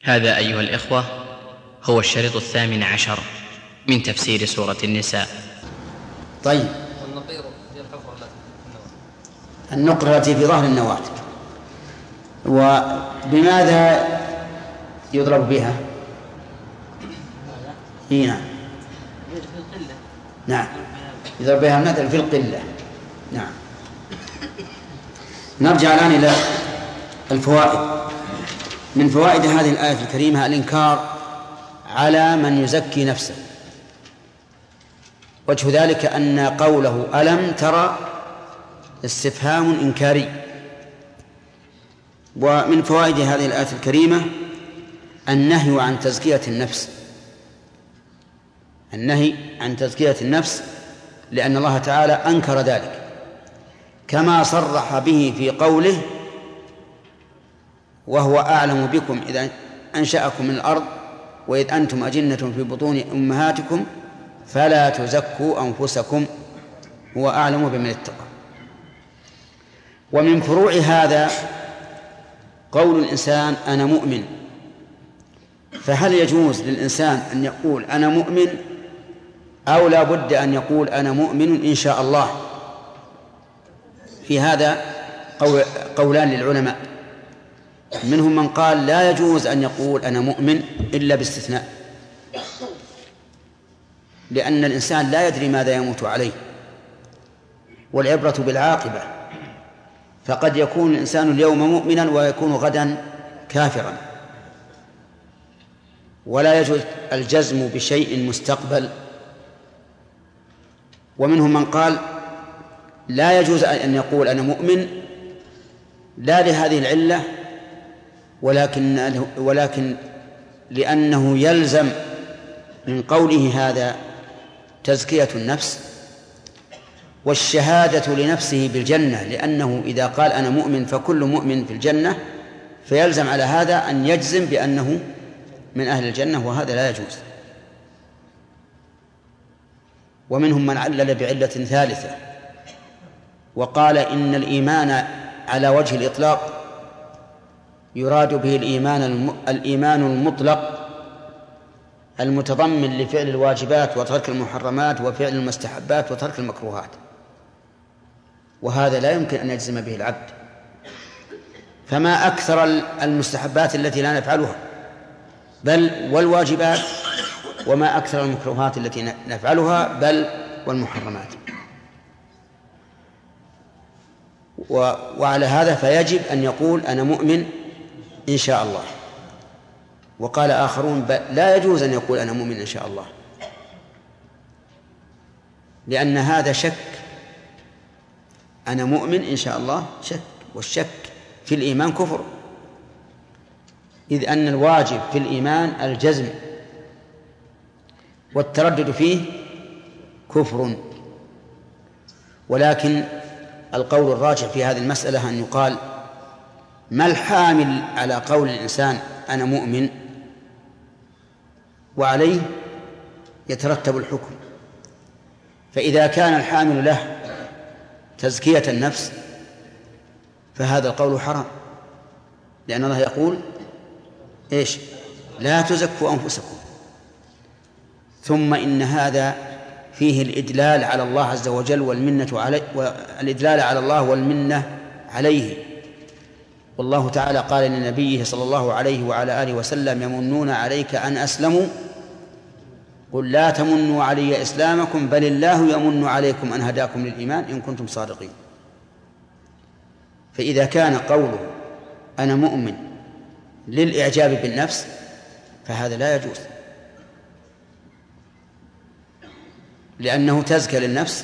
هذا أيها الإخوة هو الشريط 18 من تفسير سورة النساء. طيب، والنقير هي الحفرة التي في النواة. النقرة التي في ظهر النواة، وبماذا يضرب بها؟ نعم، نعم، يضرب بها المثل في القلة. نعم. نرجع الآن إلى الفوائد. من فوائد هذه الآية الكريمة الإنكار على من يزكي نفسه. وجه ذلك أن قوله ألم ترى استفهام إنكاري. ومن فوائد هذه الآية الكريمة النهي عن تزكية النفس، النهي عن تزكية النفس، لأن الله تعالى أنكر ذلك كما صرح به في قوله وهو أعلم بكم إذا أنشأكم من الأرض وإذ أنتم أجنة في بطون أمهاتكم فلا تزكوا أنفسكم هو أعلم بمن اتقى. ومن فروع هذا قول الإنسان أنا مؤمن. فهل يجوز للإنسان أن يقول أنا مؤمن، أو لا بد أن يقول أنا مؤمن إن شاء الله؟ في هذا قولان للعلماء. منهم من قال لا يجوز أن يقول أنا مؤمن إلا باستثناء، لأن الإنسان لا يدري ماذا يموت عليه، والعبرة بالعاقبة. فقد يكون الإنسان اليوم مؤمنا ويكون غدا كافرا، ولا يجوز الجزم بشيء مستقبل. ومنهم من قال لا يجوز أن يقول أنا مؤمن لا لهذه العلة، ولكن لأنه يلزم من قوله هذا تزكية النفس والشهادة لنفسه بالجنة، لأنه إذا قال أنا مؤمن فكل مؤمن في الجنة، فيلزم على هذا أن يجزم بأنه من أهل الجنة، وهذا لا يجوز. ومنهم من علل بعلة ثالثة وقال إن الإيمان على وجه الإطلاق يراد به الإيمان المطلق المتضمن لفعل الواجبات وترك المحرمات وفعل المستحبات وترك المكروهات، وهذا لا يمكن أن يجزم به العبد. فما أكثر المستحبات التي لا نفعلها، بل والواجبات، وما أكثر المكروهات التي نفعلها، بل والمحرمات. وعلى هذا فيجب أن يقول أنا مؤمن إن شاء الله. وقال آخرون لا يجوز أن يقول أنا مؤمن إن شاء الله، لأن هذا شك. أنا مؤمن إن شاء الله شك، والشك في الإيمان كفر، إذ أن الواجب في الإيمان الجزم، والتردد فيه كفر. ولكن القول الراجح في هذه المسألة أن يقال ما الحامل على قول الإنسان أنا مؤمن، وعليه يترتب الحكم. فإذا كان الحامل له تزكية النفس فهذا القول حرام، لأن الله يقول إيش؟ لا تزكوا أنفسكم. ثم إن هذا فيه الإدلال على الله عز وجل والمنة عليه، والإدلال على الله والمنة عليه. والله تعالى قال لنبيه صلى الله عليه وعلى آله وسلم يمنون عليك أن أسلموا قل لا تمنوا علي إسلامكم بل الله يمن عليكم أن هداكم للإيمان إن كنتم صادقين. فإذا كان قوله أنا مؤمن للإعجاب بالنفس فهذا لا يجوز، لأنه تزكى للنفس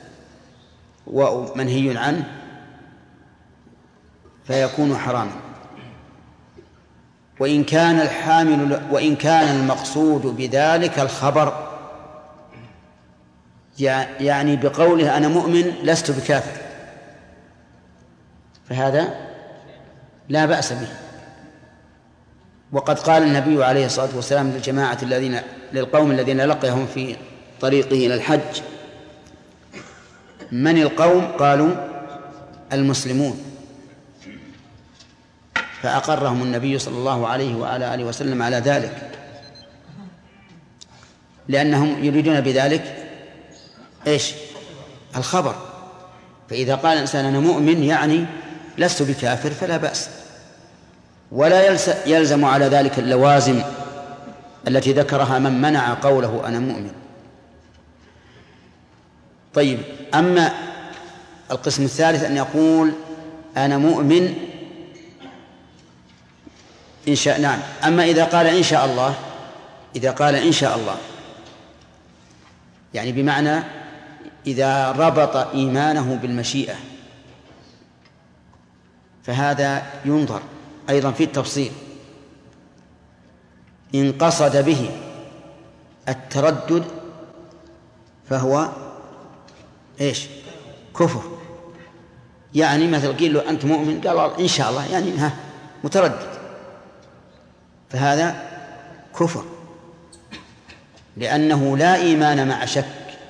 ومنهي عنه فيكون حراما. وإن كان المقصود بذلك الخبر، يعني بقوله أنا مؤمن لست بكافر، فهذا لا بأس به. وقد قال النبي عليه الصلاة والسلام للقوم الذين لقيهم في طريقه إلى الحج من القوم؟ قالوا المسلمون. فأقرهم النبي صلى الله عليه وعلى آله وسلم على ذلك، لأنهم يريدون بذلك إيش؟ الخبر. فإذا قال الإنسان أنا مؤمن يعني لست بكافر فلا بأس، ولا يلزم على ذلك اللوازم التي ذكرها من منع قوله أنا مؤمن. طيب، أما القسم الثالث أن يقول أنا مؤمن إن شاء، نعم، أما إذا قال إن شاء الله، إذا قال إن شاء الله يعني بمعنى إذا ربط إيمانه بالمشيئة، فهذا ينظر أيضا في التفصيل. إن قصد به التردد فهو إيش؟ كفر. يعني مثل قيل له أنت مؤمن، قال إن شاء الله يعني متردد، فهذا كفر، لأنه لا إيمان مع شك،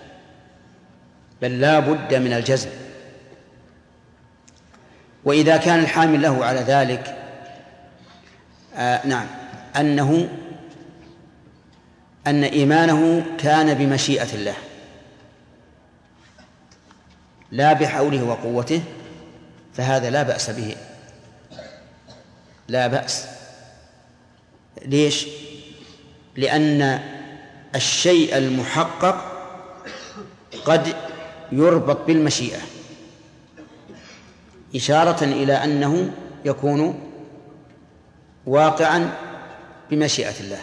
بل لا بد من الجزم. وإذا كان الحامل له على ذلك نعم أن إيمانه كان بمشيئة الله لا بحوله وقوته، فهذا لا بأس به، لا بأس. ليش؟ لأن الشيء المحقق قد يربط بالمشيئة، إشارة إلى أنه يكون واقعا بمشيئة الله.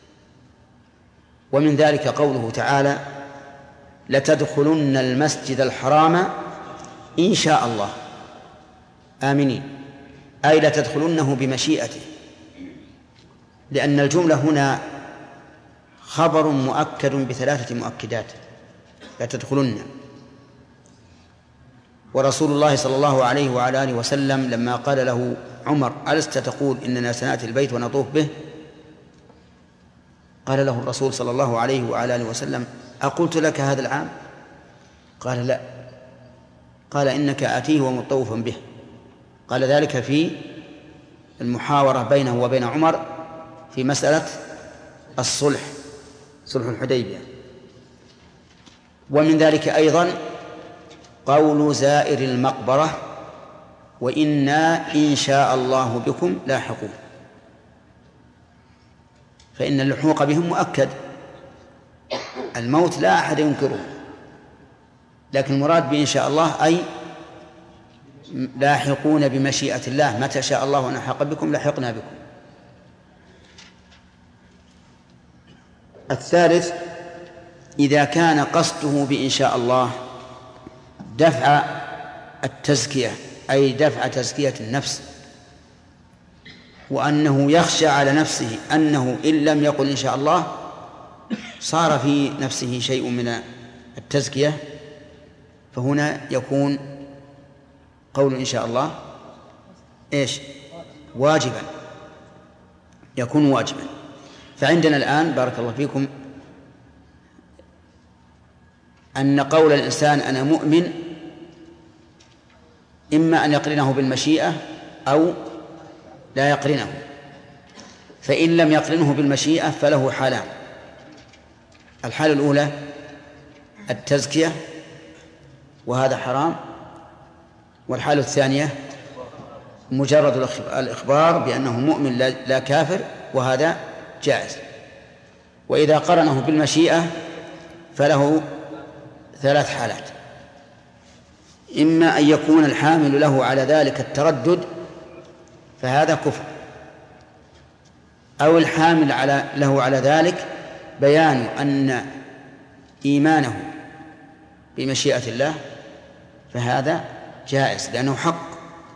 ومن ذلك قوله تعالى لتدخلن المسجد الحرام إن شاء الله آمنين، أي لتدخلنه بمشيئته، لأن الجملة هنا خبر مؤكد بثلاثة مؤكدات، لتدخلن. ورسول الله صلى الله عليه وعلى آله وسلم لما قال له عمر ألست تقول إننا سنأتي البيت ونطوف به؟ قال له الرسول صلى الله عليه وعلى آله وسلم أقلت لك هذا العام؟ قال لا. قال إنك آتيه ومطوفا به. قال ذلك في المحاورة بينه وبين عمر في مسألة الصلح، صلح الحديبية. ومن ذلك أيضا قول زائر المقبرة وإنا إن شاء الله بكم لاحقون، فإن اللحوق بهم مؤكد، الموت لا أحد ينكره، لكن المراد بإن شاء الله أي لاحقون بمشيئة الله، متى شاء الله أن نلحق بكم لحقنا بكم. الثالث إذا كان قصده بإن شاء الله دفع التزكية، أي دفع تزكية النفس، وأنه يخشى على نفسه أنه إن لم يقل إن شاء الله صار في نفسه شيء من التزكية، فهنا يكون قول إن شاء الله إيش؟ واجبا، يكون واجبا. فعندنا الآن بارك الله فيكم أن قول الإنسان أنا مؤمن إما أن يقرنه بالمشيئة أو لا يقرنه، فإن لم يقرنه بالمشيئة فله حالان: الحالة الأولى التزكية وهذا حرام، والحالة الثانية مجرد الإخبار بأنه مؤمن لا كافر، وهذا جائز. وإذا قرنه بالمشيئة فله ثلاث حالات: إما أن يكون الحامل له على ذلك التردد فهذا كفر، أو الحامل له على ذلك بيان أن إيمانه بمشيئة الله فهذا جائز لأنه حق،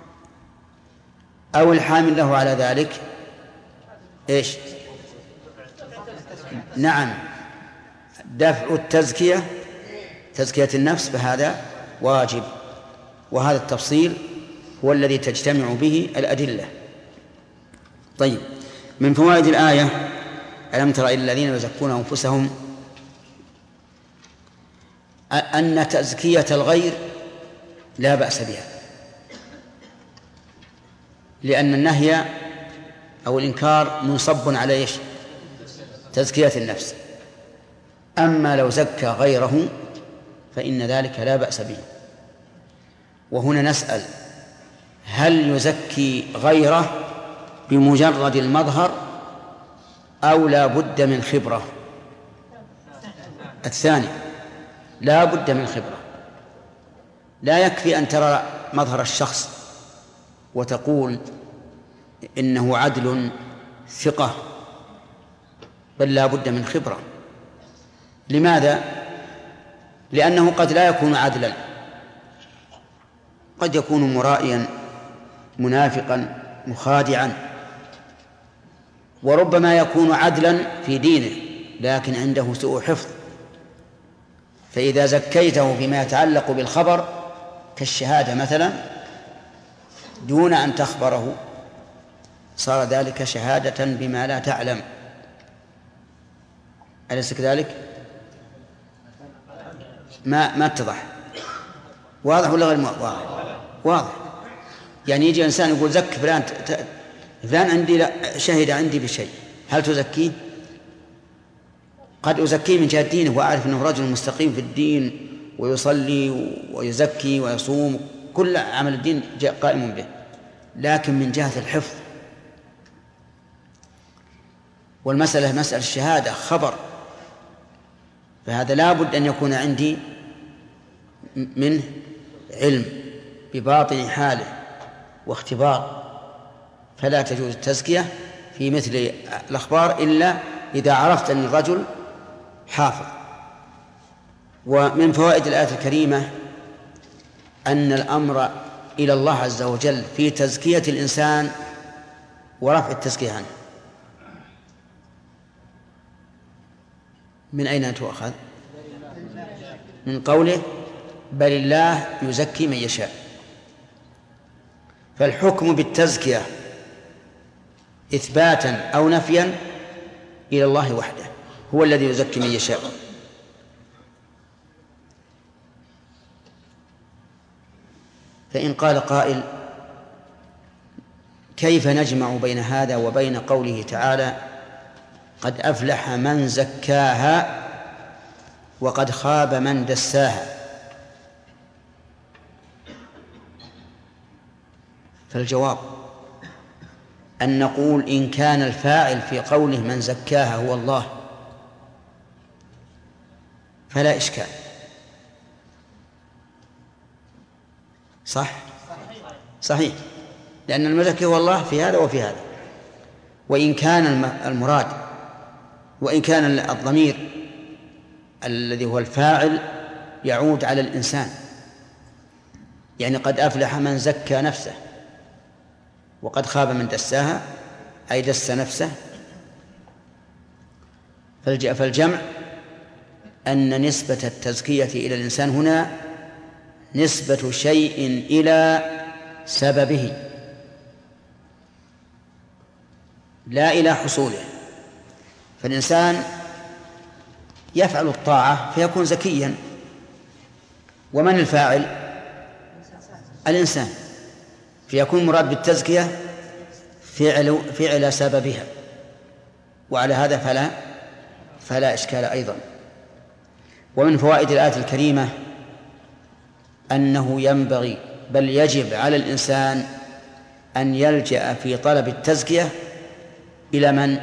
أو الحامل له على ذلك إيش؟ نعم، دفع التزكية، تزكية النفس، فهذا واجب. وهذا التفصيل هو الذي تجتمع به الأدلة. طيب، من فوائد الآية: ألم تر إلى الذين يزكون أنفسهم أن تزكية الغير لا بأس بها، لأن النهي أو الإنكار منصب على إيش؟ تزكية النفس. أما لو زكى غيره فإن ذلك لا بأس به. وهنا نسأل: هل يزكي غيره بمجرد المظهر أو لا بد من خبرة؟ الثاني، لا بد من خبرة. لا يكفي أن ترى مظهر الشخص وتقول إنه عدل ثقة، بل لا بد من خبرة. لماذا؟ لأنه قد لا يكون عدلا، قد يكون مرائيا منافقا مخادعا، وربما يكون عدلا في دينه لكن عنده سوء حفظ. فإذا زكيته فيما يتعلق بالخبر كالشهادة مثلا دون أن تخبره صار ذلك شهادة بما لا تعلم. أليس كذلك؟ ما اتضح. واضح ولا غير واضح؟ واضح. يعني يجي إنسان يقول زك فلان فلان عندي، لا شهد عندي بشيء، هل تزكيه؟ قد أزكيه من جهة دينه وأعرف أنه رجل مستقيم في الدين ويصلي ويزكي ويصوم، كل عمل الدين قائم به، لكن من جهة الحفظ. والمسألة مسألة الشهادة خبر، فهذا لا بد أن يكون عندي منه علم بباطن حاله واختبار. فلا تجوز التزكية في مثل الأخبار إلا إذا عرفت أن الرجل حافظ. ومن فوائد الآية الكريمة أن الأمر إلى الله عز وجل في تزكية الإنسان ورفع التزكية عنه. من أين تؤخذ؟ من قوله بل الله يزكي من يشاء. فالحكم بالتزكية إثباتا أو نفيا إلى الله وحده، هو الذي يزكي من يشاء. فإن قال قائل: كيف نجمع بين هذا وبين قوله تعالى قد أفلح من زكاها وقد خاب من دساها؟ فالجواب أن نقول إن كان الفاعل في قوله من زكاها هو الله فلا إشكال، صحيح، لأن المزكي هو الله في هذا وفي هذا. وإن كان المراد، وإن كان الضمير الذي هو الفاعل يعود على الإنسان، يعني قد أفلح من زكى نفسه وقد خاب من دساها أي دس نفسه. فالجمع أن نسبة التزكية إلى الإنسان هنا نسبة شيء إلى سببه لا إلى حصوله. فالإنسان يفعل الطاعة فيكون زكيا، ومن الفاعل؟ الإنسان، فيكون مراد بالتزكية فعل سببها، وعلى هذا فلا إشكال أيضا. ومن فوائد الآية الكريمة أنه ينبغي بل يجب على الإنسان أن يلجأ في طلب التزكية إلى من؟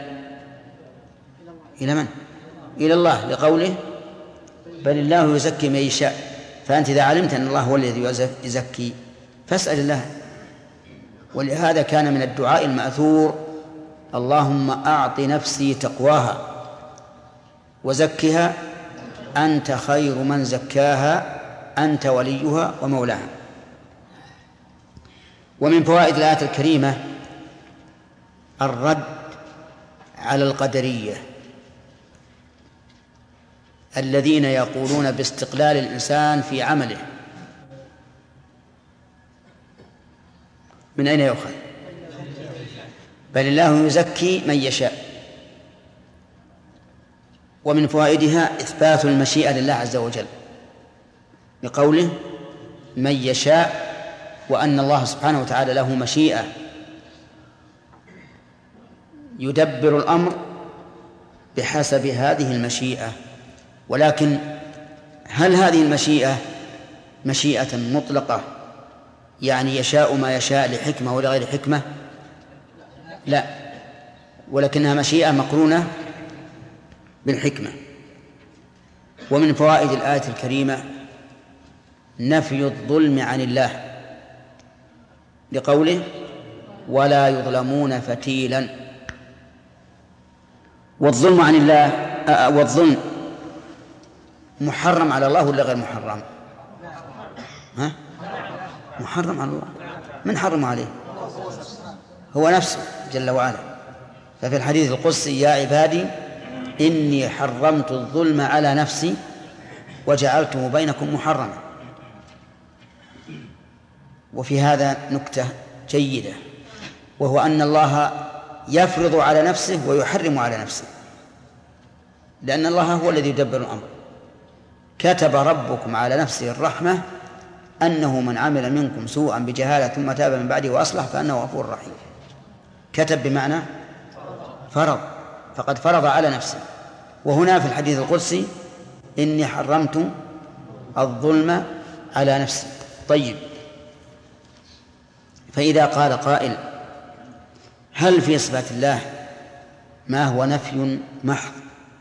إلى الله، لقوله بل الله يزكي من يشاء. فأنت إذا علمت أن الله هو الذي يزكي فاسأل الله. ولهذا كان من الدعاء المأثور اللهم أعط نفسي تقواها وزكها أنت خير من زكاها أنت وليها ومولاها. ومن فوائد الآية الكريمة الرد على القدرية الذين يقولون باستقلال الإنسان في عمله. من أين يؤخذ؟ بل الله يزكي من يشاء. ومن فوائدها إثبات المشيئة لله عز وجل بقوله من يشاء، وأن الله سبحانه وتعالى له مشيئة يدبر الأمر بحسب هذه المشيئة. ولكن هل هذه المشيئة مشيئة مطلقة يعني يشاء ما يشاء لحكمة ولا غير حكمة؟ لا، ولكنها مشيئة مقرونة بالحكمة. ومن فوائد الآية الكريمة نفي الظلم عن الله لقوله ولا يظلمون فتيلا. والظلم عن الله والظلم محرم على الله ولا غير محرم؟ محرم على الله. من حرم عليه؟ هو نفسه جل وعلا. ففي الحديث القدسي يا عبادي إني حرمت الظلم على نفسي وجعلته بينكم محرما. وفي هذا نكتة جيدة، وهو أن الله يفرض على نفسه ويحرم على نفسه، لأن الله هو الذي يدبر الأمر. كتب ربكم على نفسه الرحمة أنه من عمل منكم سوءا بجهالة ثم تاب من بعده وأصلح فأنه غفور رحيم. كتب بمعنى فرض، فقد فرض على نفسه. وهنا في الحديث القدسي إني حرمت الظلم على نفسي. طيب، فإذا قال قائل هل في صفات الله ما هو نفي محض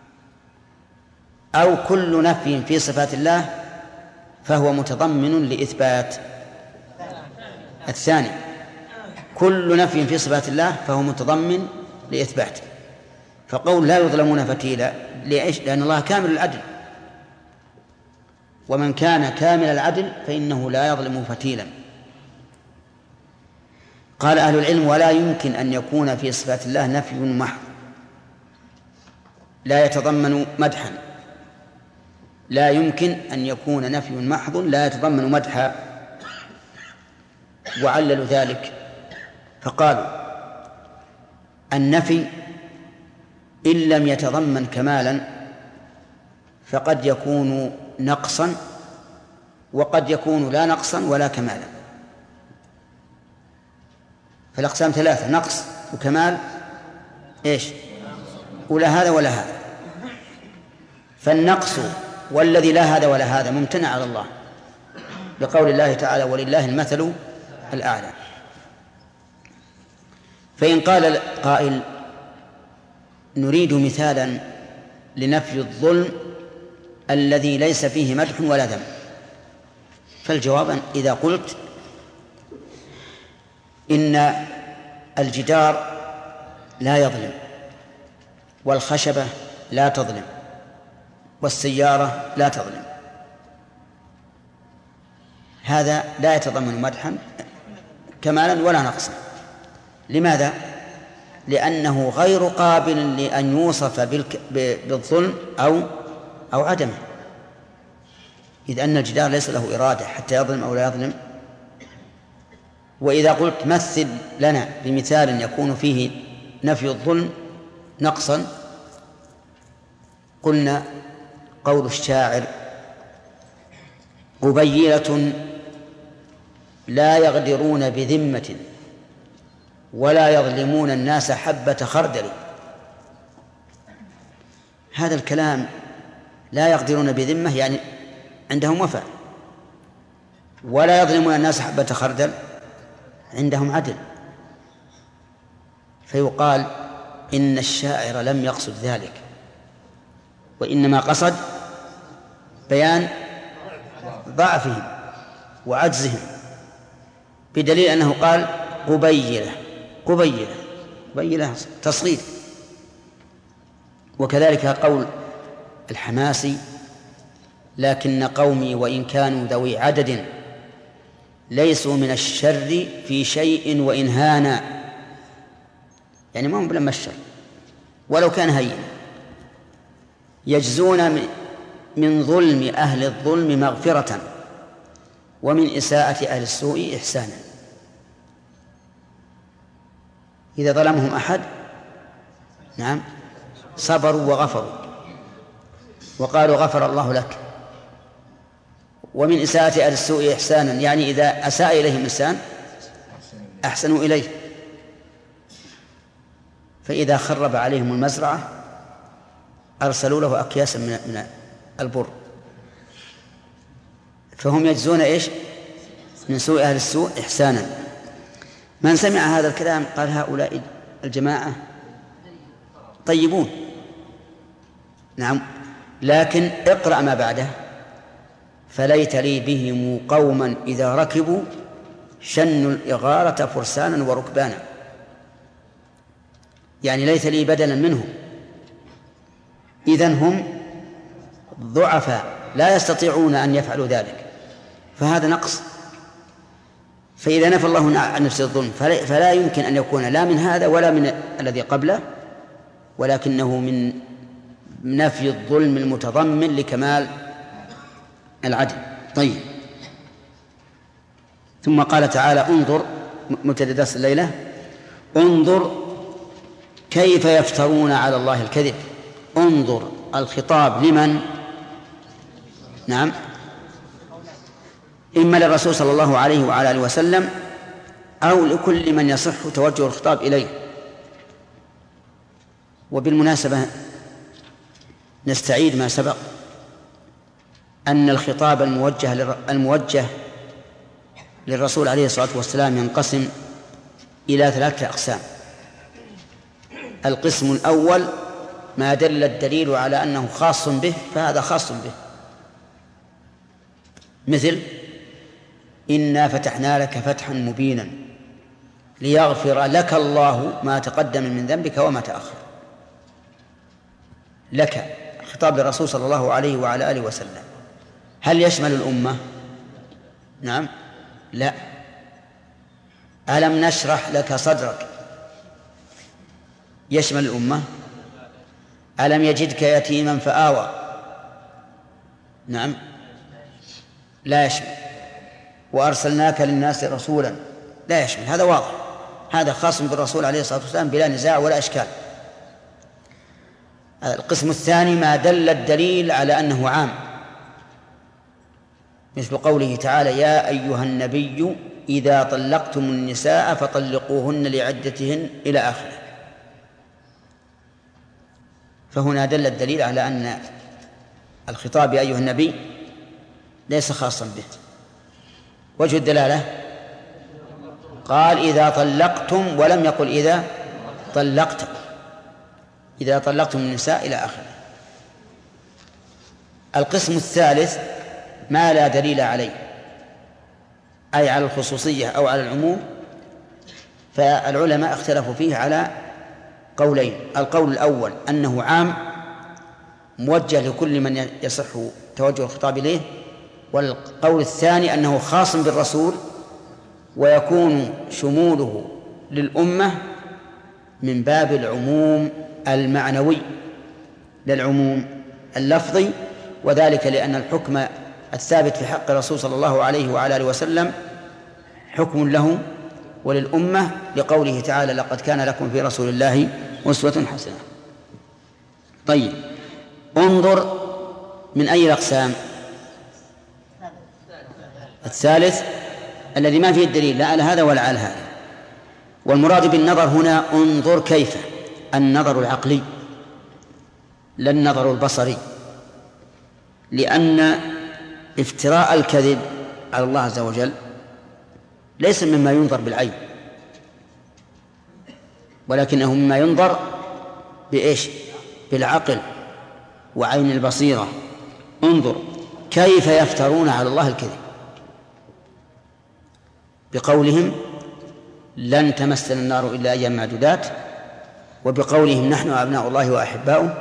أو كل نفي في صفات الله فهو متضمن لإثبات؟ الثاني، كل نفي في صفات الله فهو متضمن لإثبات. فقول لا يظلمون فتيلا ليش؟ لأن الله كامل العدل، ومن كان كامل العدل فإنه لا يظلم فتيلا. قال أهل العلم ولا يمكن أن يكون في صفات الله نفي محض لا يتضمن مدحا. لا يمكن أن يكون نفي محض لا يتضمن مدحا. وعللوا ذلك فقالوا النفي إن لم يتضمن كمالا فقد يكون نقصا وقد يكون لا نقصا ولا كمالا. فالأقسام ثلاثة: نقص وكمال إيش؟ ولا هذا ولا هذا. فالنقص والذي لا هذا ولا هذا ممتنع على الله بقول الله تعالى ولله المثل الأعلى. فإن قال قائل نريد مثالا لنفي الظلم الذي ليس فيه مدح ولا ذم، فالجواب إذا قلت إن الجدار لا يظلم والخشبة لا تظلم والسيارة لا تظلم، هذا لا يتضمن مدحا كمالا ولا نقصا. لماذا؟ لأنه غير قابل لأن يوصف بالظلم أو عدمه، إذ أن الجدار ليس له إرادة حتى يظلم أو لا يظلم. وإذا قلت مثل لنا بمثال يكون فيه نفي الظلم نقصا، قلنا قول الشاعر قبيلة لا يغدرون بذمة ولا يظلمون الناس حبة خردل. هذا الكلام لا يغدرون بذمة يعني عندهم وفاء، ولا يظلمون الناس حبة خردل عندهم عدل. فيقال إن الشاعر لم يقصد ذلك، وإنما قصد بيان ضعفهم وعجزهم، بدليل أنه قال قبيلة تصغير. وكذلك قول الحماسي لكن قومي وإن كانوا ذوي عدد ليسوا من الشر في شيء وإن هانا، يعني ما هم بلما الشر ولو كان هينا، يجزون من ظلم أهل الظلم مغفرة ومن إساءة أهل السوء إحسانا. إذا ظلمهم أحد نعم صبروا وغفروا وقالوا غفر الله لك. ومن إساءة أهل السوء إحسانا يعني إذا أساء إليهم إنسان أحسنوا إليه. فإذا خرب عليهم المزرعة أرسلوا له أكياسا من البر، فهم يجزون إيش؟ من سوء أهل السوء إحسانا. من سمع هذا الكلام قال هؤلاء الجماعة طيبون. نعم، لكن اقرأ ما بعده: فليت لي بهم قوما إذا ركبوا شنوا الإغارة فرسانا وركبانا. يعني ليت لي بدلا منهم، إذن هم ضعفاء لا يستطيعون أن يفعلوا ذلك، فهذا نقص. فإذا نفى الله عن نفسه الظلم فلا يمكن أن يكون لا من هذا ولا من الذي قبله، ولكنه من نفي الظلم المتضمن لكمال العدل. طيب، ثم قال تعالى: انظر، مبتدأ درس الليلة: انظر كيف يفترون على الله الكذب. انظر الخطاب لمن؟ نعم، إما للرسول صلى الله عليه وعلى آله وسلم أو لكل من يصح توجه الخطاب إليه. وبالمناسبة نستعيد ما سبق أن الخطاب الموجه للرسول عليه الصلاة والسلام ينقسم إلى 3 أقسام. القسم الأول ما دل الدليل على أنه خاص به فهذا خاص به، مثل: إنا فتحنا لك فتحا مبينا ليغفر لك الله ما تقدم من ذنبك وما تأخر. لك خطاب للرسول صلى الله عليه وعلى آله وسلم. هل يشمل الأمة؟ نعم، لا. ألم نشرح لك صدرك يشمل الأمة؟ ألم يجدك يتيما فآوى؟ نعم، لا يشمل. وأرسلناك للناس رسولا؟ لا يشمل. هذا واضح، هذا خاص بالرسول عليه الصلاة والسلام بلا نزاع ولا إشكال. القسم الثاني ما دل الدليل على أنه عام، مثل قوله تعالى: يا أيها النبي إذا طلقتم النساء فطلقوهن لعدتهن إلى آخره. فهنا دل الدليل على أن الخطاب يا أيها النبي ليس خاصا به. وجه الدلالة: قال إذا طلقتم ولم يقل إذا طلقتم، إذا طلقتم النساء إلى آخره. القسم الثالث ما لا دليل عليه، أي على الخصوصية أو على العموم، فالعلماء اختلفوا فيه على قولين. القول الأول أنه عام موجه لكل من يصح توجه الخطاب إليه، والقول الثاني أنه خاص بالرسول ويكون شموله للأمة من باب العموم المعنوي للعموم اللفظي، وذلك لأن الحكم الثابت في حق الرسول صلى الله عليه وعلى آله وسلم حكم له وللأمة، لقوله تعالى: لقد كان لكم في رسول الله أسوة حسنة. طيب، انظر من أي الأقسام؟ الثالث الذي ما فيه الدليل لا على هذا ولا على هذا. والمراد بالنظر هنا انظر كيف، النظر العقلي لا النظر البصري، لأن افتراء الكذب على الله عز وجل ليس مما ينظر بالعين، ولكنه مما ينظر بإيش؟ بالعقل وعين البصيرة. انظر كيف يفترون على الله الكذب بقولهم لن تمسنا النار إلا أيام معدودات، وبقولهم نحن أبناء الله وأحباؤه،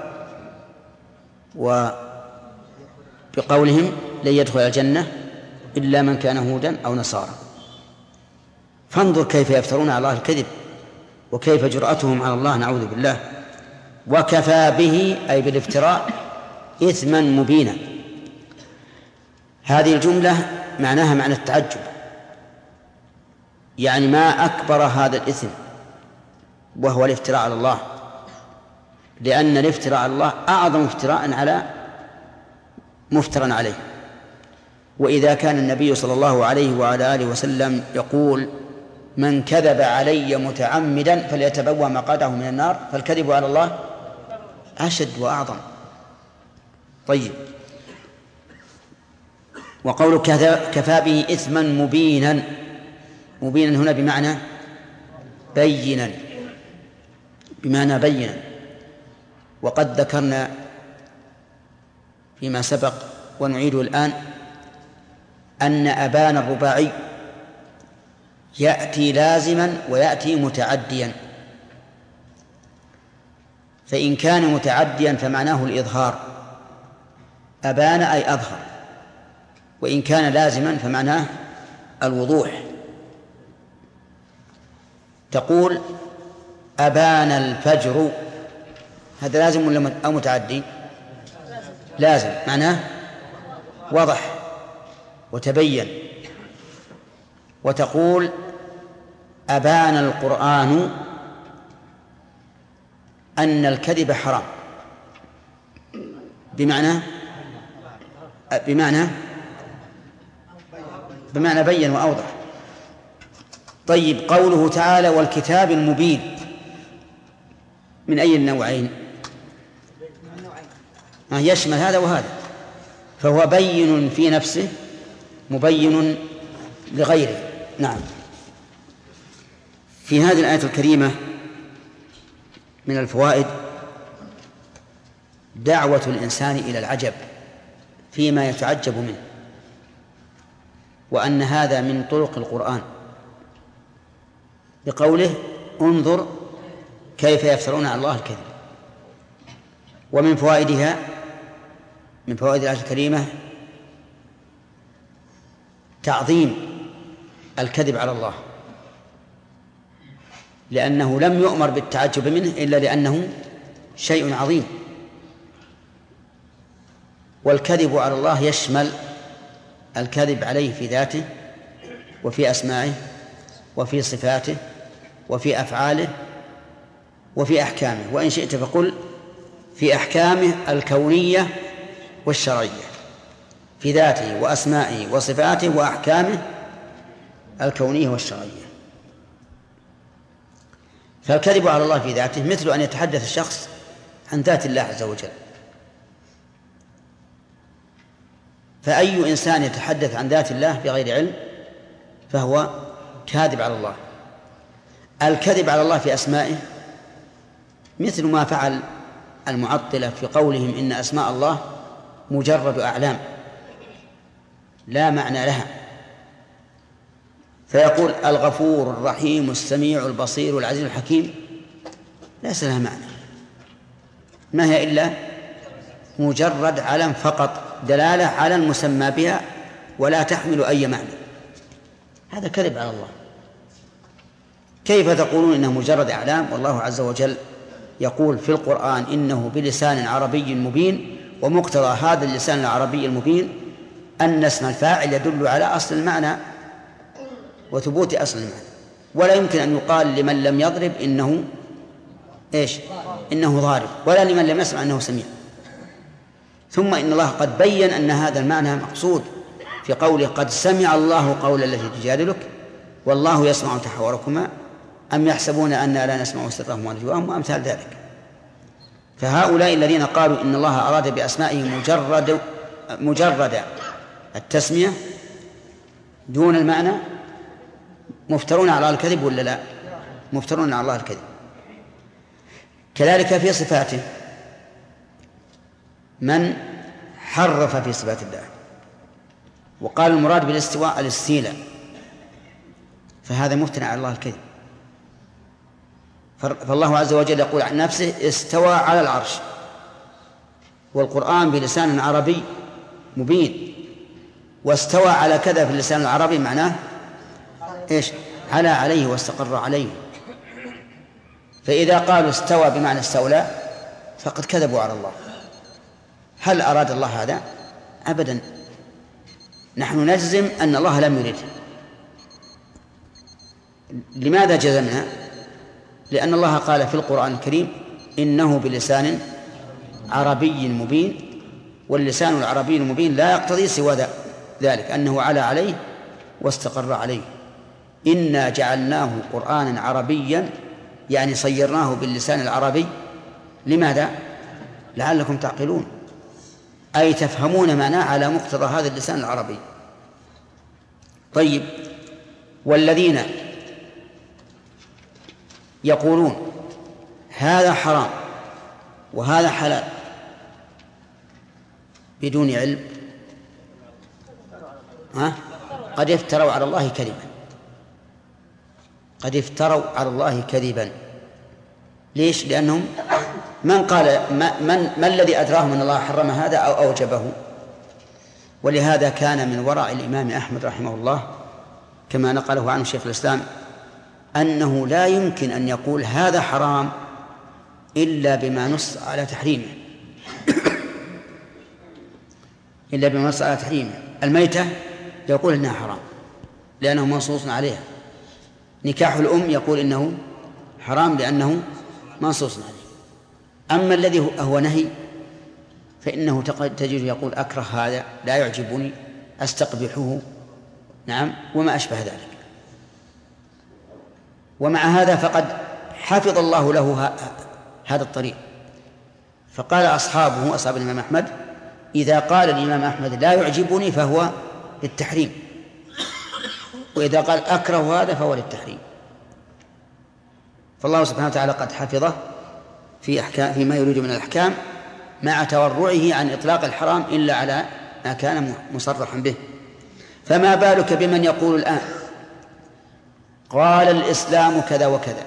وبقولهم لن يدخل الجنة إلا من كان هودا أو نصارى. فانظر كيف يفترون على الله الكذب وكيف جرأتهم على الله، نعوذ بالله. وكفى به أي بالافتراء إثما مبينا. هذه الجملة معناها معنى التعجب، يعني ما أكبر هذا الإثم وهو الافتراء على الله، لأن الافتراء على الله أعظم افتراء على مفترى عليه. وإذا كان النبي صلى الله عليه وعلى آله وسلم يقول من كذب علي متعمدا فليتبوأ مقعده من النار، فالكذب على الله أشد وأعظم. طيب، وقول كفى به إثما مبينا، مبينا هنا بمعنى بينا، بمعنى بينا. وقد ذكرنا فيما سبق ونعيده الآن أن أبان الرباعي يأتي لازما ويأتي متعديا، فإن كان متعديا فمعناه الإظهار، أبان أي أظهر، وإن كان لازما فمعناه الوضوح. تقول أبان الفجر، هذا لازم ولا أو متعدي؟ لازم، معناه وضح وتبين. وتقول أبان القرآن أن الكذب حرام، بمعنى بين وأوضح. طيب، قوله تعالى والكتاب المبين من أي النوعين؟ يشمل هذا وهذا، فهو بين في نفسه مبين لغيره. نعم. في هذه الآية الكريمة من الفوائد دعوة الإنسان إلى العجب فيما يتعجب منه، وأن هذا من طرق القرآن بقوله انظر كيف يفترون على الله الكذب. ومن فوائدها، من فوائد الآية الكريمة تعظيم الكذب على الله، لأنه لم يؤمر بالتعجب منه إلا لأنه شيء عظيم. والكذب على الله يشمل الكذب عليه في ذاته وفي أسمائه وفي صفاته وفي أفعاله وفي أحكامه، وإن شئت فقل في أحكامه الكونية والشرعية، في ذاته وأسمائه وصفاته وأحكامه الكونية والشرعية. فالكذب على الله في ذاته مثل أن يتحدث الشخص عن ذات الله عز وجل، فأي إنسان يتحدث عن ذات الله بغير علم فهو كاذب على الله. الكذب على الله في أسمائه مثل ما فعل المعطلة في قولهم إن أسماء الله مجرد أعلام لا معنى لها، فيقول الغفور الرحيم السميع البصير العزيز الحكيم ليس لها معنى، ما هي إلا مجرد علم فقط، دلالة على المسمى بها ولا تحمل أي معنى. هذا كذب على الله. كيف تقولون إنه مجرد أعلام والله عز وجل يقول في القرآن إنه بلسان عربي مبين، ومقتضى هذا اللسان العربي المبين أن اسم الفاعل يدل على أصل المعنى وثبوت أصل المعنى، ولا يمكن أن يقال لمن لم يضرب إنه إنه ضارب، ولا لمن لم يسمع أنه سميع. ثم إن الله قد بين أن هذا المعنى مقصود في قوله قد سمع الله قول التي تجادلك والله يسمع تحاوركما أم يحسبون أننا لا نسمع سرهم ونجواهم وأمثال ذلك. فهؤلاء الذين قالوا إن الله أراد بأسمائه مجرد التسمية دون المعنى مفترون على الكذب ولا لا؟ مفترون على الله الكذب. كذلك في صفاته من حرف في صفات الله وقال المراد بالاستواء الاستيلاء، فهذا مفترى على الله الكذب. فالله عز وجل يقول عن نفسه استوى على العرش، والقرآن بلسان عربي مبين، واستوى على كذا في اللسان العربي معناه على عليه واستقر عليه. فإذا قالوا استوى بمعنى استولى فقد كذبوا على الله. هل أراد الله هذا؟ أبدا. نحن نجزم أن الله لم يرده. لماذا جزمنا؟ لأن الله قال في القرآن الكريم إنه بلسان عربي مبين، واللسان العربي المبين لا يقتضي سوى ذلك أنه على عليه واستقر عليه. إنا جعلناه قرآنا عربيا، يعني صيرناه باللسان العربي. لماذا؟ لعلكم تعقلون، أي تفهمون معناه على مقتضى هذا اللسان العربي. طيب، والذين يقولون هذا حرام وهذا حلال بدون علم قد افتروا على الله كذبا، قد افتروا على الله كذبا. ليش؟ لأنهم من قال ما الذي أدراهم أن الله حرم هذا أو أوجبه؟ ولهذا كان من وراء الإمام أحمد رحمه الله كما نقله عنه شيخ الإسلام أنه لا يمكن أن يقول هذا حرام إلا بما نص على تحريمه إلا بما نص على تحريمه. الميتة يقول إنها حرام لأنه منصوص عليها، نكاح الأم يقول إنه حرام لأنه منصوص عليه. أما الذي هو نهي فإنه تجد يقول أكره هذا، لا يعجبني، أستقبحه، نعم، وما أشبه ذلك. ومع هذا فقد حفظ الله له هذا الطريق، فقال أصحابه أصحاب الإمام أحمد إذا قال الإمام أحمد لا يعجبني فهو للتحريم، وإذا قال أكره هذا فهو للتحريم. فالله سبحانه وتعالى قد حفظه فيما يريد من الأحكام مع تورعه عن إطلاق الحرام إلا على ما كان مصرحا به. فما بالك بمن يقول الآن قال الإسلام كذا وكذا،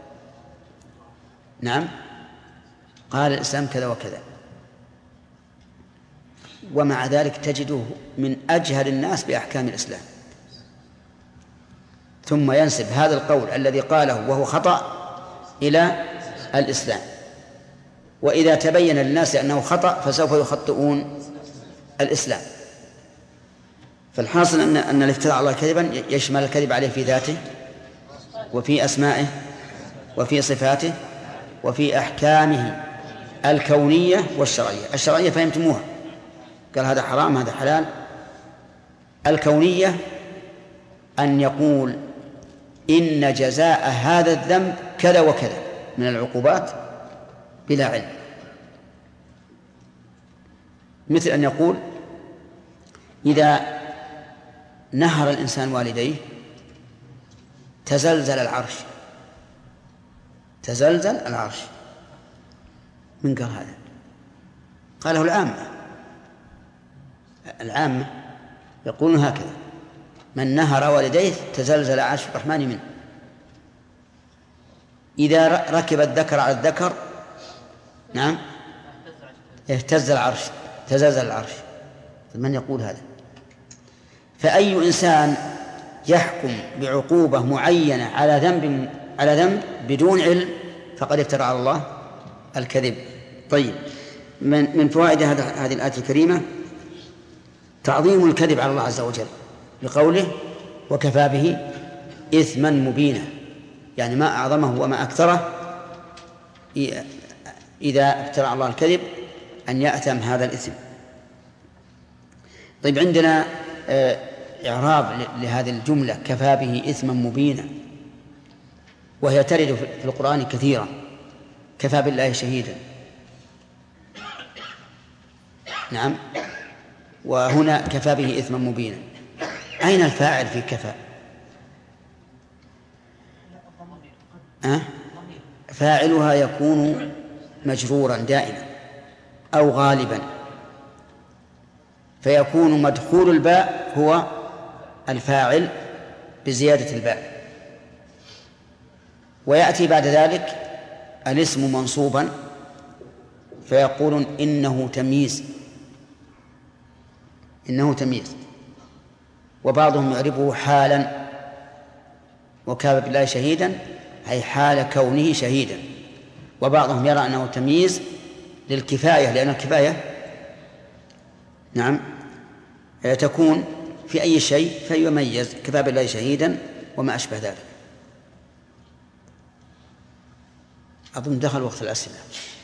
نعم، قال الإسلام كذا وكذا، ومع ذلك تجده من أجهل الناس بأحكام الإسلام، ثم ينسب هذا القول الذي قاله وهو خطأ إلى الإسلام، وإذا تبين للناس أنه خطأ فسوف يخطئون الإسلام. فالحاصل أن الافتراء على الله كذبا يشمل الكذب عليه في ذاته وفي أسمائه وفي صفاته وفي أحكامه الكونية والشرعية. الشرعية فهمتموها، قال هذا حرام هذا حلال. الكونية أن يقول إن جزاء هذا الذنب كذا وكذا من العقوبات بلا علم، مثل أن يقول إذا نهر الإنسان والديه تزلزل العرش، تزلزل العرش. من قال هذا؟ قاله العامة يقولون هكذا: من نهر والديه تزلزل عرش الرحمن منه. إذا ركب الذكر على الذكر، نعم، اهتز العرش، تزلزل العرش. من يقول هذا؟ فأي إنسان يحكم بعقوبة معينة على ذنب بدون علم فقد افترى على الله الكذب. طيب، من فوائد هذه الآية الكريمة تعظيم الكذب على الله عز وجل بقوله وكفى به إثما مبينا، يعني ما أعظمه وما أكثره إذا افترى على الله الكذب أن يأتم هذا الإثم. طيب، عندنا إعراب لهذه الجملة كفى به إثما مبينا، وهي ترد في القرآن كثيرا: كفى بالله شهيدا، نعم، وهنا كفى به إثما مبينا. أين الفاعل في كفى؟ فاعلها يكون مجرورا دائما أو غالبا، فيكون مدخول الباء هو الفاعل بزيادة الباء، ويأتي بعد ذلك الاسم منصوبا فيقولون إنه تمييز، إنه تمييز. وبعضهم يعربه حالا، وكفى بالله شهيدا أي حال كونه شهيدا. وبعضهم يرى أنه تمييز للكفاية، لأن الكفاية، نعم، تكون في أي شيء فيميز، كفى بالله شهيدا وما أشبه ذلك. أظن دخل وقت الأسئلة.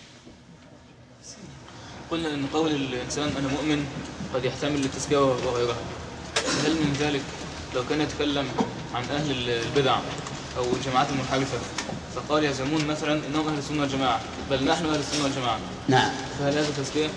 قلنا أن قول الإنسان أنا مؤمن قد يحتمل التزكية وغيرها، هل من ذلك لو كان يتكلم عن أهل البدع أو الجماعات المنحرفة، فقال يزعمون مثلا إنهم أهل السنة والجماعة، بل نحن أهل السنة والجماعة. نعم. فهل هذا تزكية؟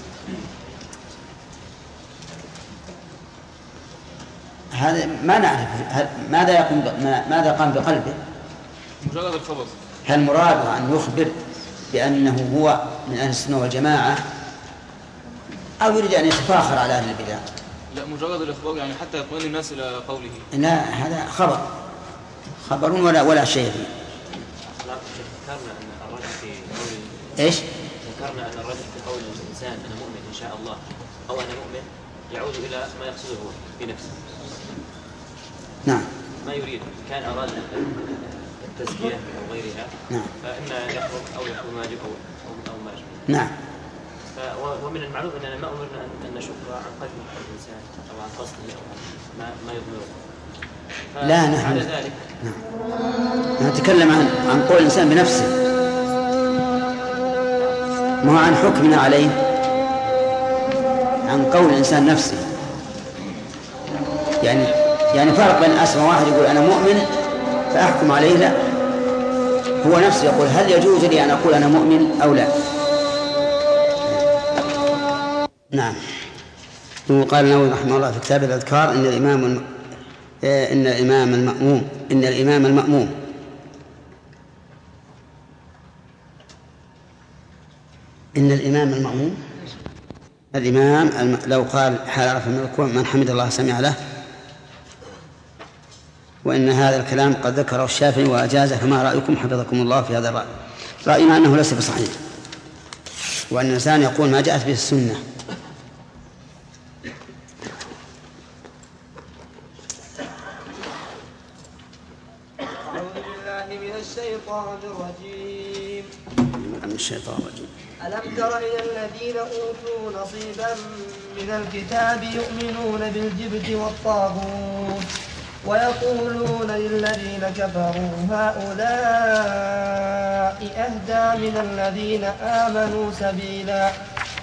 هذا ما نعرف ماذا قام بقلبه. مجرد الخبر. هل مراده أن يخبر بأنه هو من أهل السنة والجماعة أو يريد أن يتفاخر على أهل البدع؟ لا، مجرد الإخبار يعني حتى يطمئن الناس إلى قوله. لا، هذا خبر ولا شيء فيه. ذكرنا أن الرجل في قول إيش؟ ذكرنا أن الرجل في قول الإنسان أنا مؤمن إن شاء الله أو أنا مؤمن يعود إلى ما يقصده في نفسه. نعم. ما يريد كان أراد التزكية أو غيرها. نعم. فإما يخرج أو يكون واجب أو ما أشبه. نعم. ومن المعلوم أننا ما أمرنا أن نشك عن قلب الإنسان أو عن قصده أو ما يضمره. لا، نحن نتكلم عن قول الإنسان بنفسه، ما هو عن حكمنا عليه، عن قول الإنسان نفسه. يعني فرق بين أسمى واحد يقول أنا مؤمن فأحكم عليه، لا، هو نفسه يقول هل يجوز لي أن أقول أنا مؤمن أو لا. نعم. وقال النووي رحمه الله في كتاب الأذكار إن الإمام المأموم لو قال حال رفع من الركوع من حمد الله سمع له، وإن هذا الكلام قد ذكره الشافعي وأجازه، فما رأيكم حفظكم الله في هذا الرأي؟ رأينا أنه ليس بصحيح، وأن الإنسان يقول ما جاءت به السنة. من الشيطان الرجيم. ألم تر إلى الذين أوتوا نصيبا من الكتاب يؤمنون بالجبت والطاغوت ويقولون للذين كفروا هؤلاء أهدى من الذين آمنوا سبيلا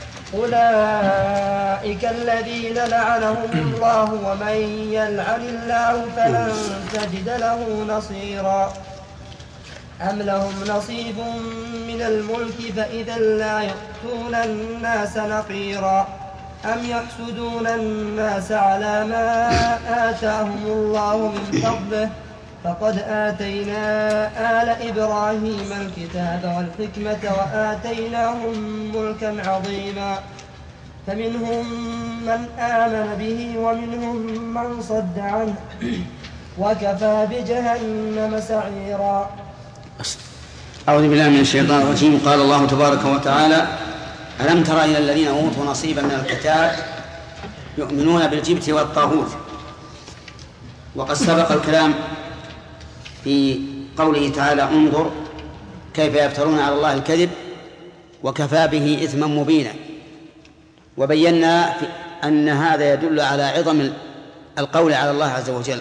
أولئك الذين لعنهم الله ومن يلعن الله فلن تجد له نصيرا أم لهم نصيب من الملك فإذا لا يؤتون الناس نقيرا أم يحسدون الناس على ما آتاهم الله من فضله فقد آتينا آل إبراهيم الكتاب والحكمة وآتيناهم ملكا عظيما فمنهم من آمن به ومنهم من صد عنه وكفى بجهنم سعيرا. أعوذ بالله من الشيطان الرجيم. قال الله تبارك وتعالى ألم تر إلى الذين أوتوا نصيبا من الكتاب يؤمنون بالجبت والطاغوت. وقد سبق الكلام في قوله تعالى انظر كيف يفترون على الله الكذب وكفى به إثما مبينا، وبينا أن هذا يدل على عظم القول على الله عز وجل.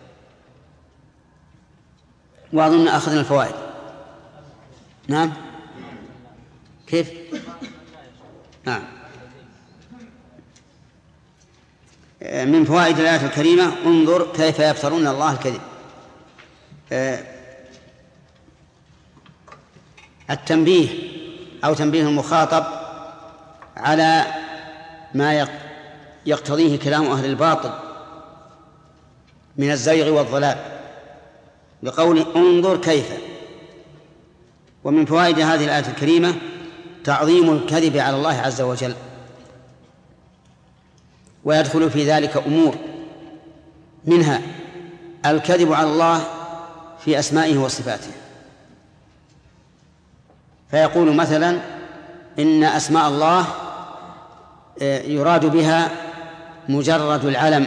وأظن أخذنا الفوائد. نعم. كيف؟ نعم. من فوائد الآية الكريمة انظر كيف يفترون الله الكذب. التنبيه أو تنبيه المخاطب على ما يقتضيه كلام أهل الباطل من الزيغ والضلال بقول انظر كيف. ومن فوائد هذه الآية الكريمة تعظيم الكذب على الله عز وجل، ويدخل في ذلك أمور، منها الكذب على الله في أسمائه وصفاته، فيقول مثلا إن أسماء الله يراد بها مجرد العلم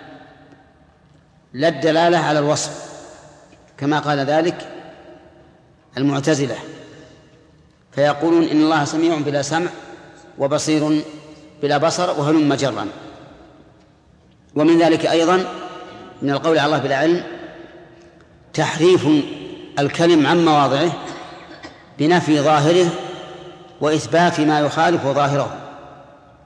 لا الدلالة على الوصف، كما قال ذلك المعتزلة، فيقولون إن الله سميع بلا سمع وبصير بلا بصر وهلم جرا. ومن ذلك أيضا من القول على الله بلا علم تحريف الكلم عن مواضعه بنفي ظاهره وإثبات ما يخالف ظاهره،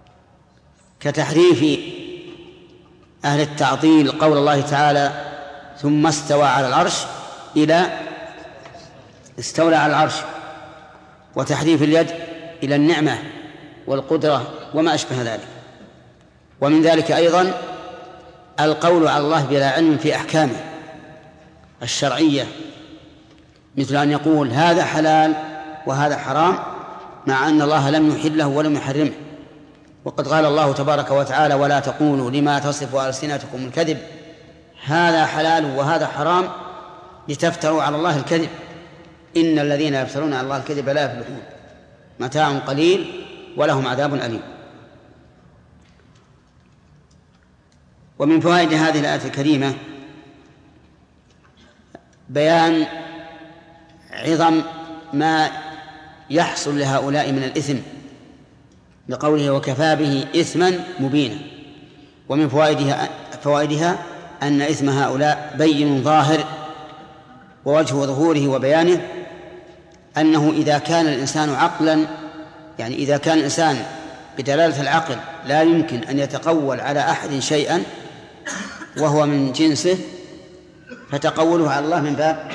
كتحريف أهل التعطيل قول الله تعالى ثم استوى على العرش إلى استولى على العرش، وتحريف اليد إلى النعمة والقدرة وما أشبه ذلك. ومن ذلك أيضا القول على الله بلا علم في أحكامه الشرعية، مثل أن يقول هذا حلال وهذا حرام مع أن الله لم يحله ولم يحرمه. وقد قال الله تبارك وتعالى: ولا تقولوا لما تصف ألسنتكم الكذب هذا حلال وهذا حرام لتفتروا على الله الكذب إن الذين يفترون على الله الكذب لا يفلحون متاع قليل ولهم عذاب أليم. ومن فوائد هذه الآية الكريمة بيان عظم ما يحصل لهؤلاء من الإثم بقوله: وكفى به إثما مبينا. ومن فوائدها أن إثم هؤلاء بين ظاهر، ووجه ظهوره وبيانه أنه إذا كان الإنسان عقلا، يعني إذا كان الإنسان بدلالة العقل لا يمكن أن يتقول على أحد شيئا وهو من جنسه، فتقوله على الله من باب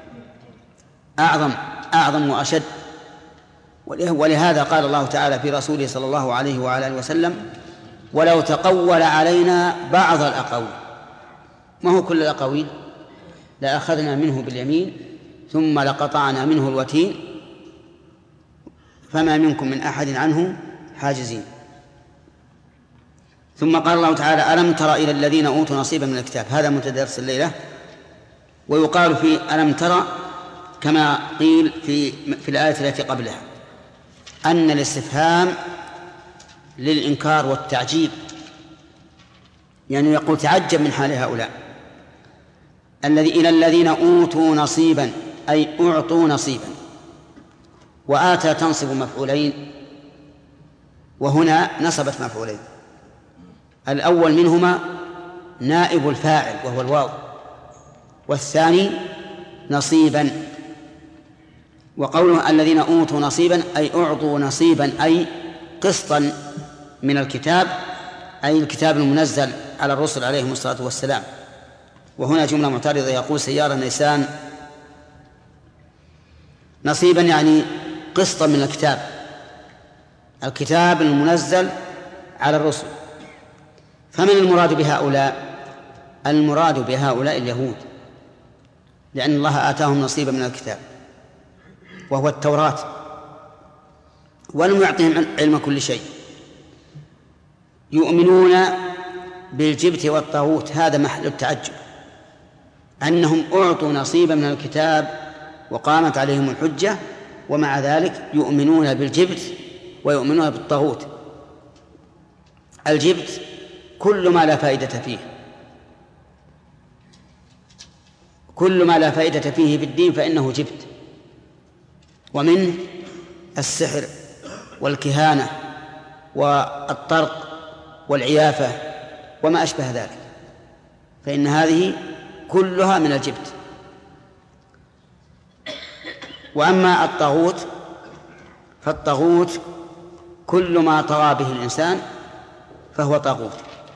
أعظم وأشد. ولهذا قال الله تعالى في رسوله صلى الله عليه وعلى آله وسلم: ولو تقول علينا بعض الأقاويل، ما هو كل الأقاويل، لأخذنا منه باليمين ثم لقطعنا منه الوتين فما منكم من أحد عنه حاجزين. ثم قال الله تعالى: ألم تر إلى الذين أوتوا نصيبا من الكتاب. هذا متدرس الليلة. ويقال في ألم تر كما قيل في الآية التي قبلها أن الاستفهام للإنكار والتعجيب، يعني يقول تعجب من حال هؤلاء. إلى الذين أوتوا نصيبا أي أعطوا نصيبا، وآتى تنصب مفعولين، وهنا نصبت مفعولين. الأول منهما نائب الفاعل وهو الواو، والثاني نصيبا. وقوله الذين أوتوا نصيبا أي أعطوا نصيبا أي قسطا من الكتاب، أي الكتاب المنزل على الرسل عليهم الصلاة والسلام. وهنا جملة معترضة يقول سيارة نيسان نصيبا يعني قسطا من الكتاب المنزل على الرسل. فمن المراد بهؤلاء؟ المراد بهؤلاء اليهود، لأن الله آتاهم نصيبا من الكتاب وهو التوراة، ولم يعطهم علم كل شيء. يؤمنون بالجبت والطاغوت، هذا محل التعجب أنهم أعطوا نصيبا من الكتاب وقامت عليهم الحجة، ومع ذلك يؤمنون بالجبت ويؤمنون بالطاغوت. الجبت كل ما لا فائدة فيه، كل ما لا فائدة فيه في الدين فإنه جبت، ومنه السحر والكهانة والطرق والعيافة وما أشبه ذلك، فإن هذه كلها من الجبت. وأما الطاغوت فالطاغوت كل ما طغى به الإنسان فهو طاغوت.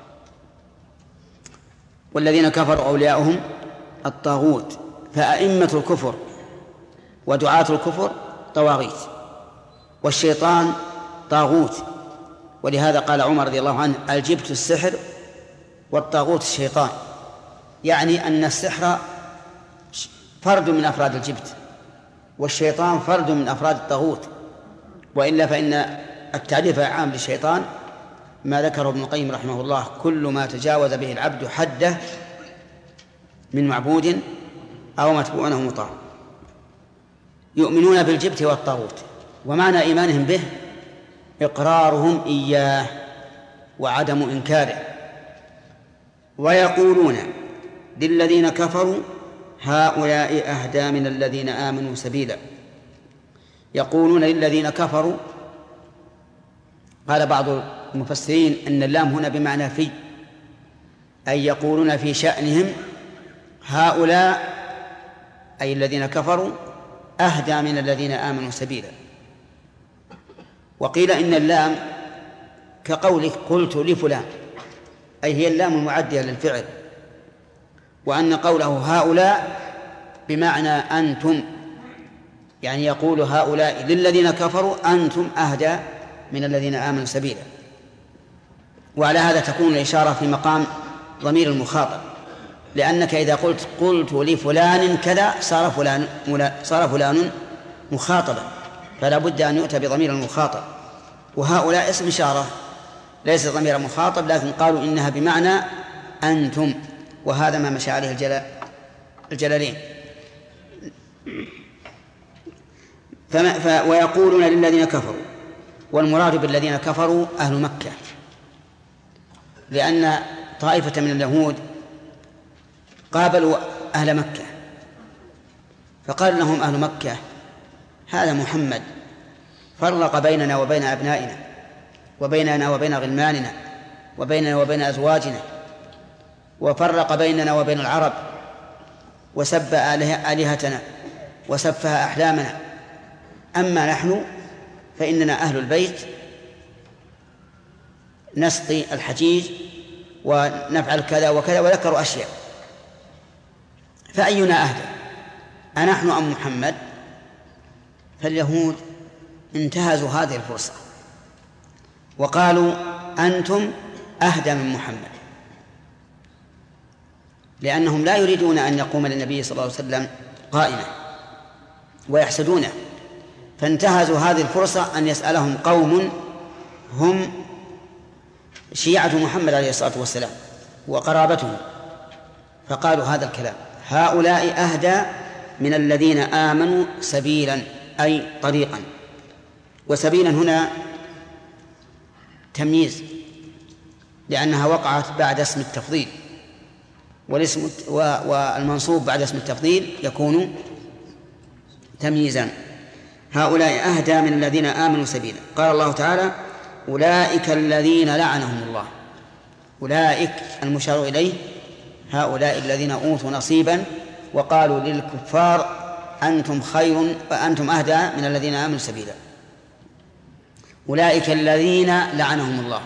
والذين كفروا أولياؤهم الطاغوت، فأئمة الكفر ودعاة الكفر طواغيت، والشيطان طاغوت. ولهذا قال عمر رضي الله عنه: الجبت السحر والطاغوت الشيطان، يعني أن السحر فرد من أفراد الجبت والشيطان فرد من أفراد الطاغوت. وإلا فإن التعريف عام للشيطان ما ذكره ابن القيم رحمه الله: كل ما تجاوز به العبد حده من معبود أو متبوع أو مطاع. يؤمنون بالجبت والطاغوت، ومعنى إيمانهم به إقرارهم إياه وعدم إنكاره. ويقولون للذين كفروا هؤلاء أهدى من الذين آمنوا سبيلا. يقولون للذين كفروا، قال بعض المفسرين أن اللام هنا بمعنى في، أي يقولون في شأنهم هؤلاء أي الذين كفروا أهدى من الذين آمنوا سبيلا. وقيل إن اللام كقولك قلت لفلان، أي هي اللام المعدية للفعل، وأن قوله هؤلاء بمعنى أنتم، يعني يقول هؤلاء للذين كفروا أنتم أهدى من الذين آمنوا سبيلا. وعلى هذا تكون الإشارة في مقام ضمير المخاطب، لأنك إذا قلت لفلان كذا صار فلان مخاطبا، فلا بد أن يؤتى بضمير المخاطب. وهؤلاء اسم إشارة ليس ضمير مخاطب، لكن قالوا إنها بمعنى أنتم، وهذا ما مشى عليه الجلالين. ويقولون للذين كفروا، والمراد بالذين كفروا أهل مكة، لأن طائفة من اليهود قابلوا أهل مكة فقال لهم أهل مكة هذا محمد فرق بيننا وبين أبنائنا وبيننا وبين غلماننا وبيننا وبين أزواجنا، وفرق بيننا وبين العرب، وسب آلهتنا وسفه أحلامنا، أما نحن فإننا أهل البيت نسقي الحجيج ونفعل كذا وكذا، وذكروا أشياء. فأينا أهدى أنحن أم محمد؟ فاليهود انتهزوا هذه الفرصة وقالوا أنتم أهدى من محمد، لأنهم لا يريدون أن يقوم للنبي صلى الله عليه وسلم قائمة ويحسدونه، فانتهزوا هذه الفرصة أن يسألهم قوم هم شيعة محمد عليه الصلاة والسلام وقرابته، فقالوا هذا الكلام: هؤلاء أهدى من الذين آمنوا سبيلا، أي طريقا. وسبيلا هنا تمييز، لأنها وقعت بعد اسم التفضيل، والمنصوب بعد اسم التفضيل يكون تمييزا. هؤلاء أهدى من الذين آمنوا سبيلا. قال الله تعالى: أولئك الذين لعنهم الله. أولئك المشار إليه هؤلاء الذين أوتوا نصيبا، وقالوا للكفار أنتم خير وأنتم أهدى من الذين آمنوا سبيلا. أولئك الذين لعنهم الله،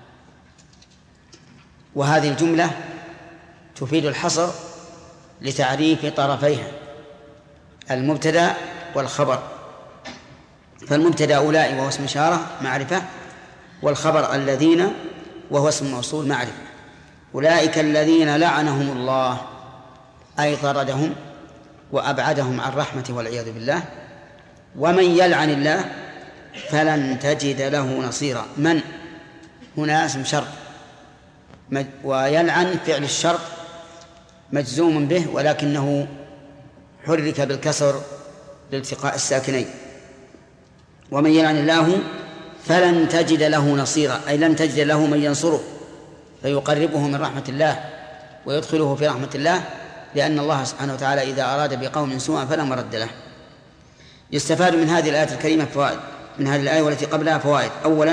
وهذه الجملة تفيد الحصر لتعريف طرفيها، المبتدأ والخبر. فالمبتدأ أولئك وهو اسم إشارة معرفة، والخبر الذين وهو اسم موصول معرفة. أولئك الذين لعنهم الله، أي طردهم وأبعدهم عن رحمته والعياذ بالله. ومن يلعن الله فلن تجد له نصيرا. من هنا اسم شرط، ويلعن فعل الشرط مجزوم به، ولكنه حرك بالكسر لالتقاء الساكنين. ومن يلعن الله فلن تجد له نصيرا، أي لن تجد له من ينصره فيقربه من رحمة الله ويدخله في رحمة الله، لأن الله سبحانه وتعالى إذا أراد بقوم سوءا فلا مرد له. يستفاد من هذه الآية الكريمة فوائد، من هذه الآية والتي قبلها فوائد. أولا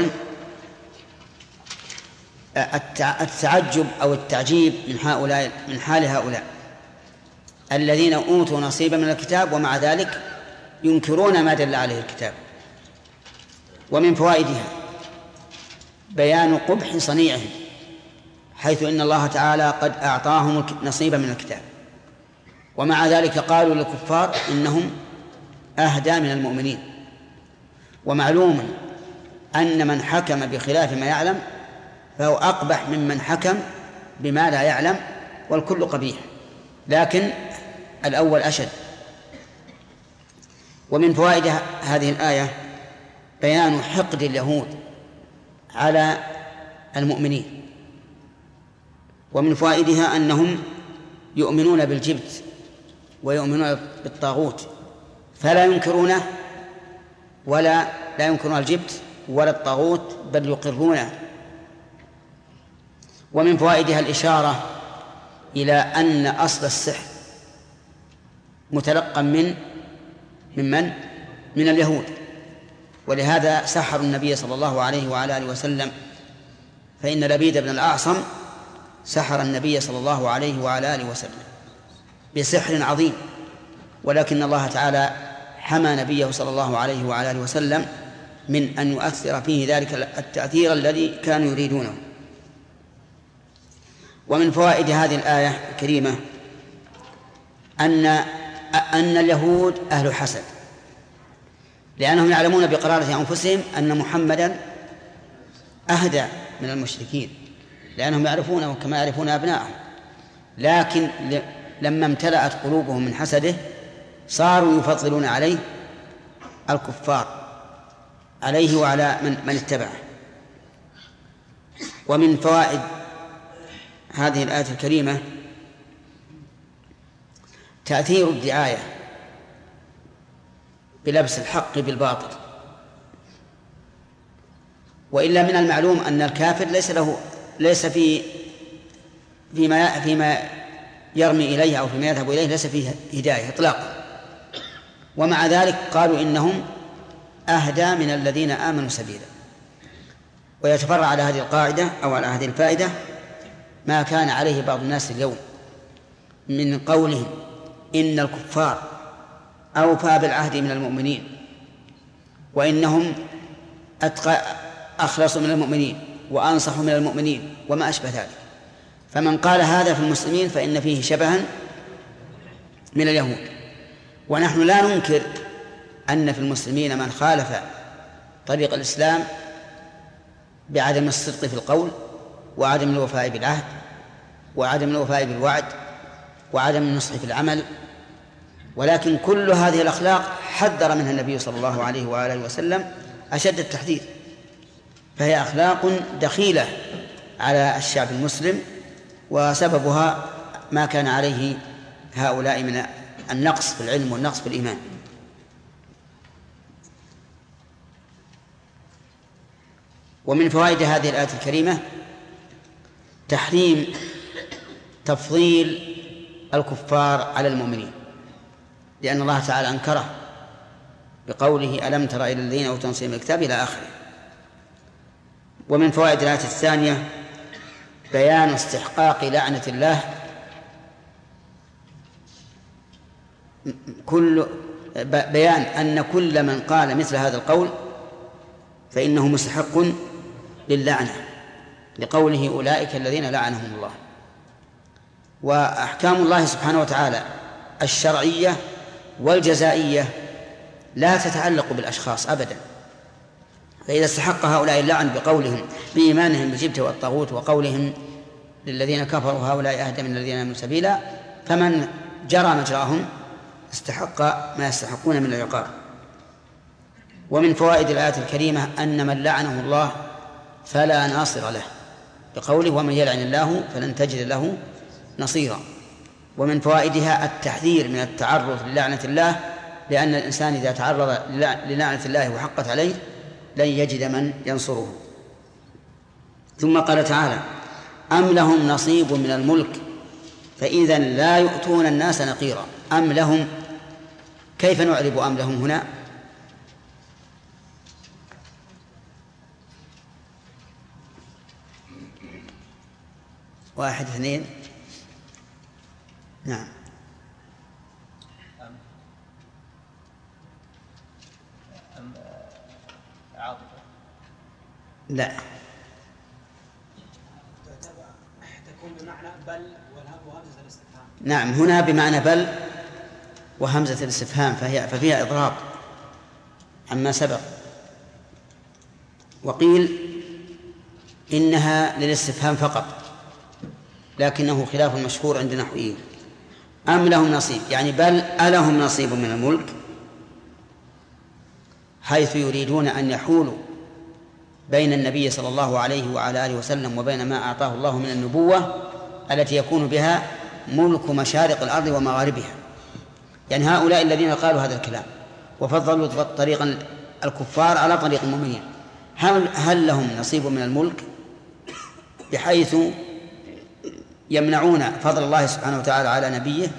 التعجب أو التعجيب من حال هؤلاء الذين أوتوا نصيبا من الكتاب ومع ذلك ينكرون ما دل عليه الكتاب. ومن فوائدها بيان قبح صنيعهم، حيث إن الله تعالى قد أعطاهم نصيبا من الكتاب، ومع ذلك قالوا للكفار إنهم أهدى من المؤمنين. ومعلوم أن من حكم بخلاف ما يعلم فهو أقبح ممن حكم بما لا يعلم، والكل قبيح، لكن الأول أشد. ومن فوائد هذه الآية بيان حقد اليهود على المؤمنين. ومن فوائدها أنهم يؤمنون بالجبت ويؤمنون بالطاغوت، فلا ينكرونه لا ينكرون الجبت ولا الطاغوت، بل يقرونه. ومن فوائدها الإشارة إلى أن أصل السحر متلقى من اليهود، ولهذا سحروا النبي صلى الله عليه وعلى آله وسلم، فإن لبيد بن الأعصم سحر النبي صلى الله عليه وعلى آله وسلم بسحر عظيم، ولكن الله تعالى حمى نبيه صلى الله عليه وعلى آله وسلم من أن يؤثر فيه ذلك التأثير الذي كانوا يريدونه. ومن فوائد هذه الآية الكريمة أن اليهود أهل حسد، لأنهم يعلمون بقرارة أنفسهم أن محمدا أهدى من المشركين، لأنهم يعرفونه كما يعرفون أبنائهم، لكن لما امتلأت قلوبهم من حسده صاروا يفضلون عليه الكفار، عليه وعلى من اتبعه. ومن فوائد هذه الآية الكريمة تأثير الدعاية بلبس الحق بالباطل. وإلا من المعلوم أن الكافر ليس فيما يرمي إليه أو فيما يذهب إليه ليس فيه هداية إطلاقا، ومع ذلك قالوا إنهم أهدى من الذين آمنوا سبيلا. ويتفرع على هذه القاعدة أو على هذه الفائدة ما كان عليه بعض الناس اليوم من قولهم إن الكفار أوفى بالعهد من المؤمنين، وإنهم أخلصوا من المؤمنين وأنصحوا من المؤمنين وما أشبه ذلك. فمن قال هذا في المسلمين فإن فيه شبها من اليهود. ونحن لا ننكر أن في المسلمين من خالف طريق الإسلام بعدم الصدق في القول وعدم الوفاء بالعهد وعدم الوفاء بالوعد وعدم النصح في العمل، ولكن كل هذه الأخلاق حذر منها النبي صلى الله عليه وآله وسلم أشد التحذير، فهي أخلاق دخيلة على الشعب المسلم، وسببها ما كان عليه هؤلاء من النقص في العلم والنقص في الإيمان. ومن فوائد هذه الآية الكريمة تحريم تفضيل الكفار على المؤمنين، لأن الله تعالى أنكره بقوله ألم تر إلى الذين أوتوا نصيبا من الكتاب إلى آخره. ومن فوائد الآية الثانية بيان استحقاق لعنة الله، بيان أن كل من قال مثل هذا القول فإنه مستحق للعنة، لقوله أولئك الذين لعنهم الله. وأحكام الله سبحانه وتعالى الشرعية والجزائية لا تتعلق بالأشخاص أبدا، فإذا استحق هؤلاء اللعن بقولهم بإيمانهم بالجبت والطاغوت وقولهم للذين كفروا هؤلاء أهدى من الذين آمنوا سبيلا، فمن جرى مجراهم استحق ما يستحقون من العقاب. ومن فوائد الآية الكريمة أن من لعنه الله فلا ناصر له، بقوله ومن يلعن الله فلن تجد له نصيرا. ومن فوائدها التحذير من التعرض للعنة الله، لأن الإنسان إذا تعرض للعنة الله وحقت عليه لن يجد من ينصره. ثم قال تعالى أم لهم نصيب من الملك فإذا لا يؤتون الناس نقيرا. أم لهم، كيف نعرب أم لهم هنا؟ واحد اثنين، نعم. لا، تكون بمعنى بل وهمزة الاستفهام. نعم، هنا بمعنى بل وهمزة الاستفهام، ففيها إضراب عما سبق. وقيل إنها للاستفهام فقط، لكنه خلاف المشهور عند النحويين. أم لهم نصيب يعني بل ألهم نصيب من الملك، حيث يريدون أن يحولوا بين النبي صلى الله عليه وعلى آله وسلم وبين ما أعطاه الله من النبوة التي يكون بها ملك مشارق الأرض ومغاربها. يعني هؤلاء الذين قالوا هذا الكلام وفضلوا طريق الكفار على طريق المؤمنين، هل لهم نصيب من الملك بحيث يمنعون فضل الله سبحانه وتعالى على نبيه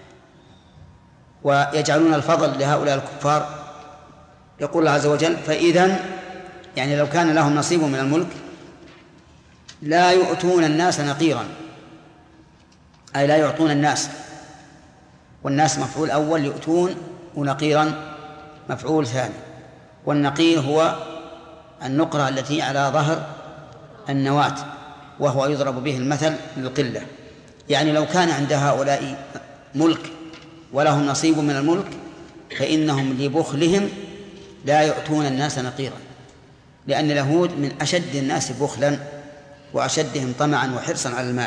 ويجعلون الفضل لهؤلاء الكفار؟ يقول الله عز وجل فإذا يعني لو كان لهم نصيب من الملك لا يؤتون الناس نقيرا، أي لا يعطون الناس، والناس مفعول أول، يؤتون، ونقيرا مفعول ثاني. والنقير هو النقرة التي على ظهر النواة، وهو يضرب به المثل للقلة. يعني لو كان عند هؤلاء ملك ولهم نصيب من الملك فإنهم لبخلهم لا يؤتون الناس نقيرا، لأن اليهود من أشد الناس بخلا وأشدهم طمعا وحرصا على المال.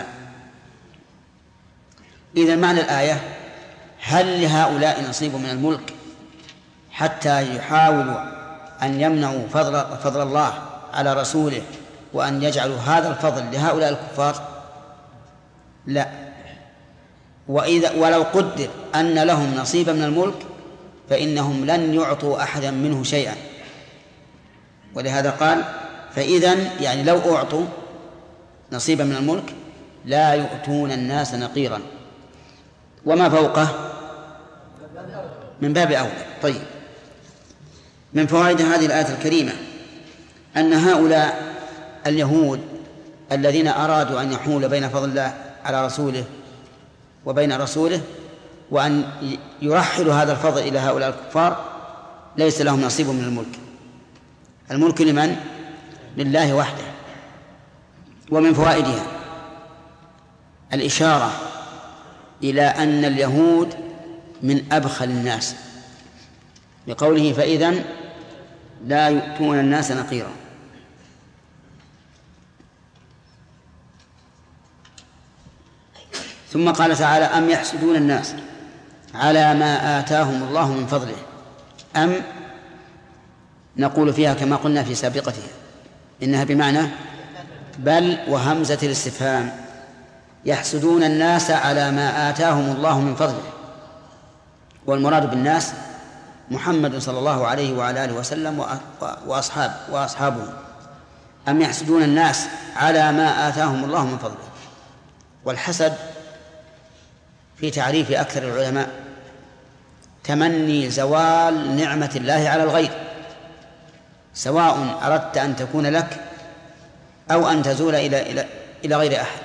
إذا معنى الآية: هل لهؤلاء نصيب من الملك حتى يحاولوا أن يمنعوا فضل الله على رسوله وأن يجعلوا هذا الفضل لهؤلاء الكفار؟ لا. ولو قدر أن لهم نصيبا من الملك فإنهم لن يعطوا أحدا منه شيئا، ولهذا قال: فإذن يعني لو أعطوا نصيبا من الملك لا يؤتون الناس نقيرا، وما فوقه من باب أولى. طيب، من فوائد هذه الآية الكريمة أن هؤلاء اليهود الذين أرادوا أن يحول بين فضل الله على رسوله وبين رسوله وأن يرحلوا هذا الفضل إلى هؤلاء الكفار ليس لهم نصيب من الملك. الملك لمن؟ لله وحده. ومن فوائدها الإشارة إلى أن اليهود من أبخل الناس بقوله: فإذن لا يؤتون الناس نقيرا. ثم قال تعالى: أم يحسدون الناس على ما آتاهم الله من فضله. أم نقول فيها كما قلنا في سابقتها إنها بمعنى بل وهمزة الاستفهام. يحسدون الناس على ما آتاهم الله من فضله، والمراد بالناس محمد صلى الله عليه وعلى آله وسلم وأصحابه. أم يحسدون الناس على ما آتاهم الله من فضله. والحسد في تعريف أكثر العلماء تمني زوال نعمة الله على الغير، سواء أردت أن تكون لك أو أن تزول إلى غير أحد.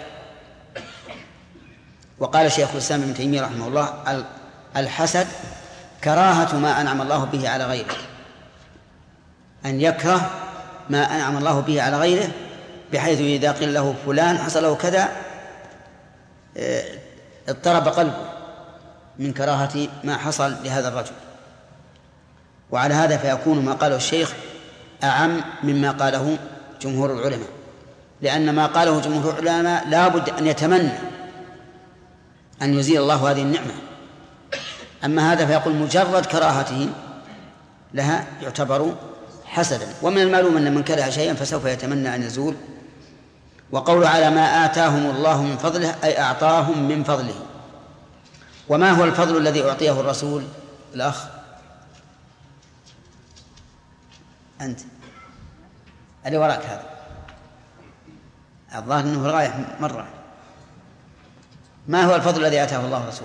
وقال شيخ الإسلام ابن تيمية رحمه الله: الحسد كراهة ما أنعم الله به على غيره، أن يكره ما أنعم الله به على غيره، بحيث إذا قيل له فلان حصل له كذا اضطرب قلبه من كراهة ما حصل لهذا الرجل. وعلى هذا فيكون ما قاله الشيخ أعم مما قاله جمهور العلماء، لأن ما قاله جمهور العلماء لا بد أن يتمنى أن يزيل الله هذه النعمة، أما هذا فيقول مجرد كراهته لها يعتبر حسدا. ومن المعلوم أن من كره شيئا فسوف يتمنى أن يزول. وقول على ما آتاهم الله من فضله أي أعطاهم من فضله. وما هو الفضل الذي أعطيه الرسول؟ الأخ أنت اللي وراك هذا الظاهر أنه رايح مرة. ما هو الفضل الذي آتاه الله الرسول؟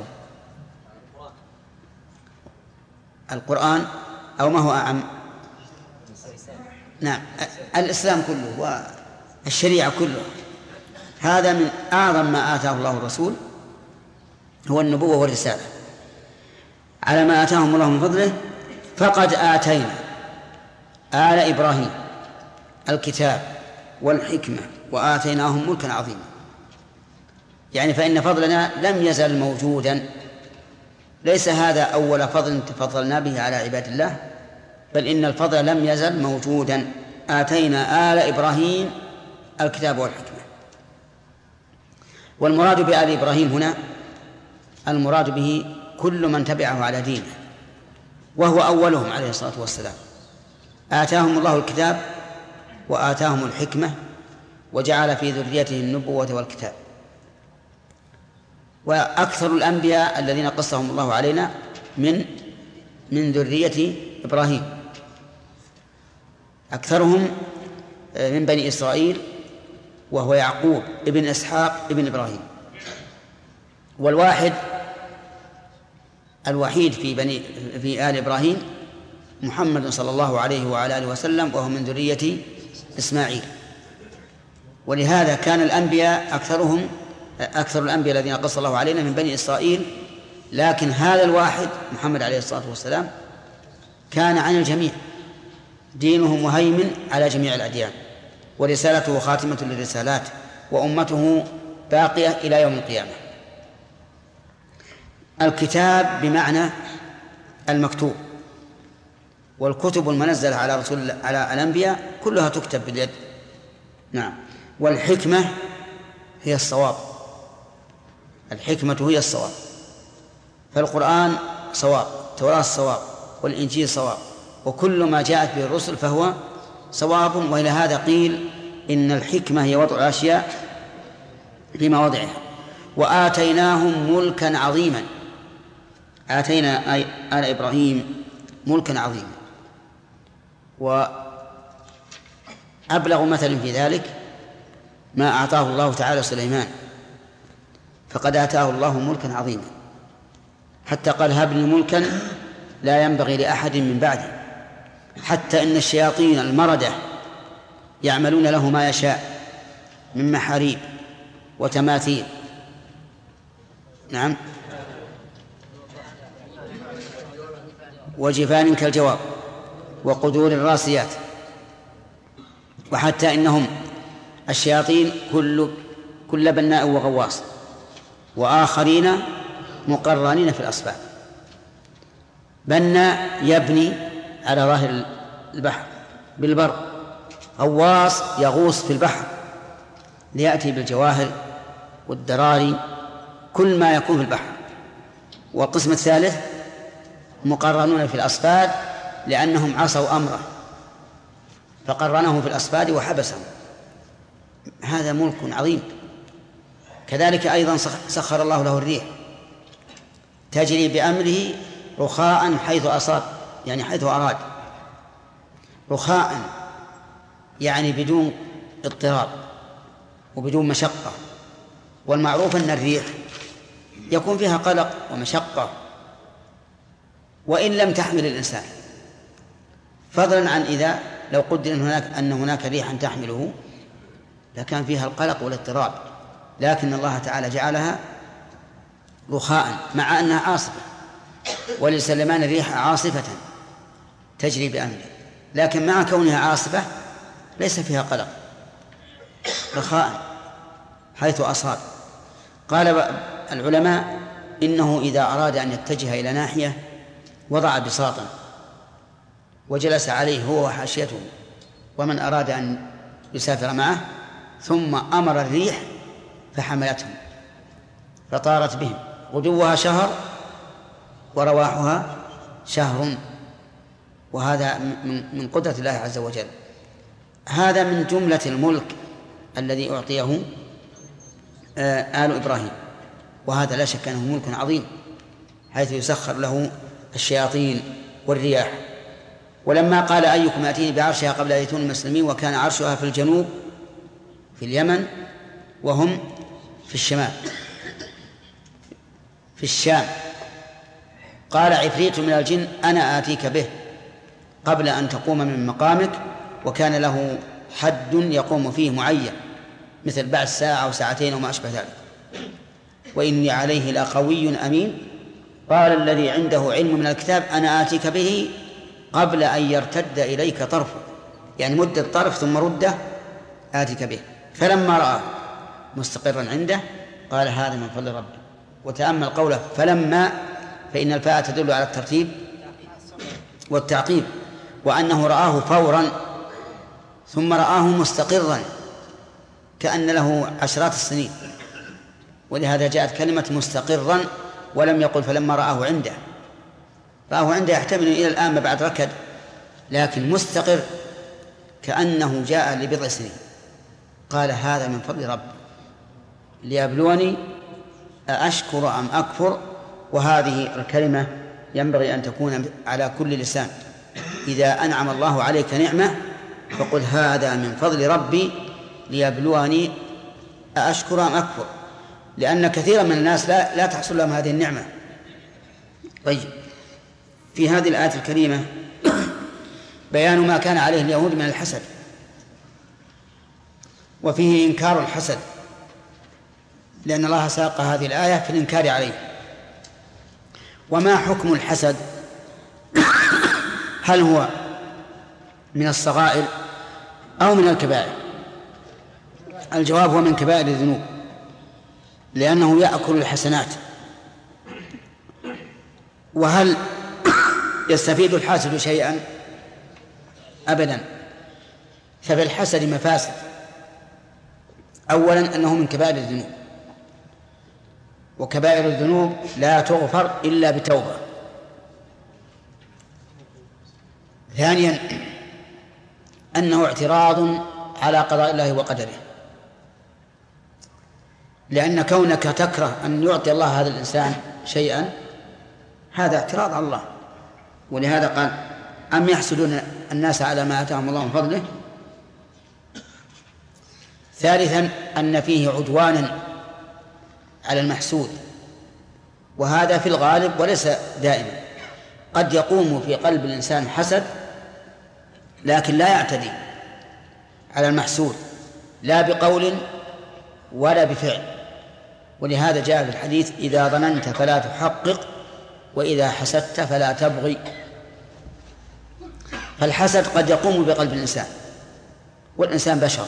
القرآن أو ما هو أعم؟ نعم، الإسلام كله والشريعة كله. هذا من أعظم ما آتاه الله الرسول، هو النبوة والرسالة. على ما آتاهم الله من فضله فقد آتينا آل إبراهيم الكتاب والحكمة وآتيناهم ملكا عظيما. يعني فإن فضلنا لم يزل موجودا، ليس هذا أول فضل تفضلنا به على عباد الله، بل إن الفضل لم يزل موجودا. آتينا آل إبراهيم الكتاب والحكمة. والمراد بآل إبراهيم هنا المراد به كل من تبعه على دينه، وهو أولهم عليه الصلاة والسلام. آتاهم الله الكتاب وآتاهم الحكمة وجعل في ذريته النبوة والكتاب. وأكثر الأنبياء الذين قصهم الله علينا من ذرية إبراهيم، أكثرهم من بني إسرائيل، وهو يعقوب ابن إسحاق ابن إبراهيم. الوحيد في آل إبراهيم محمد صلى الله عليه وعلى آله وسلم، وهو من ذرية إسماعيل. ولهذا كان الأنبياء أكثر الأنبياء الذين قص الله علينا من بني إسرائيل، لكن هذا الواحد محمد عليه الصلاة والسلام كان عن الجميع، دينه مهيمن على جميع الأديان، ورسالته خاتمة للرسالات، وأمته باقية إلى يوم القيامة. الكتاب بمعنى المكتوب، والكتب المنزلة على على الأنبياء كلها تكتب باليد. نعم. والحكمة هي الصواب، الحكمة هي الصواب، فالقرآن صواب، التوراة صواب، والإنجيل صواب، وكل ما جاءت به الرسل فهو صواب. وإلى هذا قيل إن الحكمة هي وضع الأشياء في مواضعها. وآتيناهم ملكا عظيما، آتينا آل إبراهيم ملكا عظيما. وأبلغ مثل في ذلك ما أعطاه الله تعالى سليمان، فقد آتاه الله ملكا عظيما، حتى قال هب لي ملكا لا ينبغي لأحد من بعدي، حتى إن الشياطين المردة يعملون له ما يشاء من محاريب وتماثيل. نعم. وجفان كالجواب وقدور الراسيات، وحتى إنهم الشياطين كل بناء وغواص، وآخرين مقرنين في الأصفاد. بناء يبني على ظاهر البحر بالبر، غواص يغوص في البحر ليأتي بالجواهر والدراري كل ما يكون في البحر. والقسم الثالث مقرنون في الأصفاد لأنهم عصوا أمره فقرنهم في الأصفاد وحبسهم. هذا ملك عظيم. كذلك أيضا سخر الله له الريح تجري بأمره رخاء حيث أصاب، يعني حيث أراد، رخاء يعني بدون اضطراب وبدون مشقة. والمعروف أن الريح يكون فيها قلق ومشقة وإن لم تحمل الإنسان، فضلا عن إذا لو قدر أن هناك ريحا تحمله لكان فيها القلق والاضطراب، لكن الله تعالى جعلها رخاء مع أنها عاصفة. ولسليمان الريح عاصفة تجري بأمره، لكن مع كونها عاصفة ليس فيها قلق، رخاء حيث أصاب. قال العلماء إنه إذا أراد أن يتجه إلى ناحية وضع بساطا وجلس عليه هو وحاشيته ومن أراد أن يسافر معه، ثم أمر الريح فحملتهم فطارت بهم، غدوها شهر ورواحها شهر. وهذا من قدرة الله عز وجل. هذا من جملة الملك الذي أعطيه آل إبراهيم، وهذا لا شك أنه ملك عظيم حيث يسخر له الشياطين والرياح. ولما قال أيكم يأتيني بعرشها قبل أن يأتوني مسلمين، وكان عرشها في الجنوب في اليمن وهم في الشمال في الشام، قال عفريت من الجن أنا آتيك به قبل أن تقوم من مقامك، وكان له حد يقوم فيه معين مثل بعد ساعة أو ساعتين وما أشبه ذلك، وإني عليه لقوي أمين. قال الذي عنده علم من الكتاب أنا آتيك به قبل أن يرتد إليك طرفه، يعني مدة طرف ثم ردة آتيك به. فلما رأى مستقرا عنده قال هذا من فضل ربي. وتأمل قوله فلما، فإن الفاء تدل على الترتيب والتعقيب، وأنه رآه فورا ثم رآه مستقرا كأن له عشرات السنين، ولهذا جاءت كلمة مستقرا ولم يقل فلما رآه عنده. رآه عنده يحتمل إلى الآن ما بعد ركد، لكن مستقر كأنه جاء لبضع سنين. قال هذا من فضل ربي ليبلوني أأشكر أم أكفر. وهذه الكلمة ينبغي أن تكون على كل لسان. إذا أنعم الله عليك نعمة فقل هذا من فضل ربي ليبلوني أأشكر أم أكفر، لأن كثيرا من الناس لا تحصل لهم هذه النعمة. طيب، في هذه الآية الكريمة بيان ما كان عليه اليهود من الحسد، وفيه إنكار الحسد، لأن الله ساق هذه الآية في الإنكار عليه. وما حكم الحسد؟ هل هو من الصغائر أو من الكبائر؟ الجواب هو من كبائر الذنوب، لأنه يأكل الحسنات. وهل يستفيد الحاسد شيئا؟ أبدا. ففي الحسد مفاسد. أولا أنه من كبائر الذنوب، وكبائر الذنوب لا تغفر إلا بتوبة. ثانيا أنه اعتراض على قضاء الله وقدره، لأن كونك تكره أن يعطي الله هذا الإنسان شيئا هذا اعتراض على الله. ولهذا قال أم يحسدون الناس على ما آتاهم الله من فضله. ثالثا أن فيه عدوانا على المحسود، وهذا في الغالب وليس دائما. قد يقوم في قلب الإنسان حسد لكن لا يعتدي على المحسود لا بقول ولا بفعل. ولهذا جاء في الحديث إذا ظننت فلا تحقق وإذا حسدت فلا تبغي. فالحسد قد يقوم بقلب الإنسان، والإنسان بشر،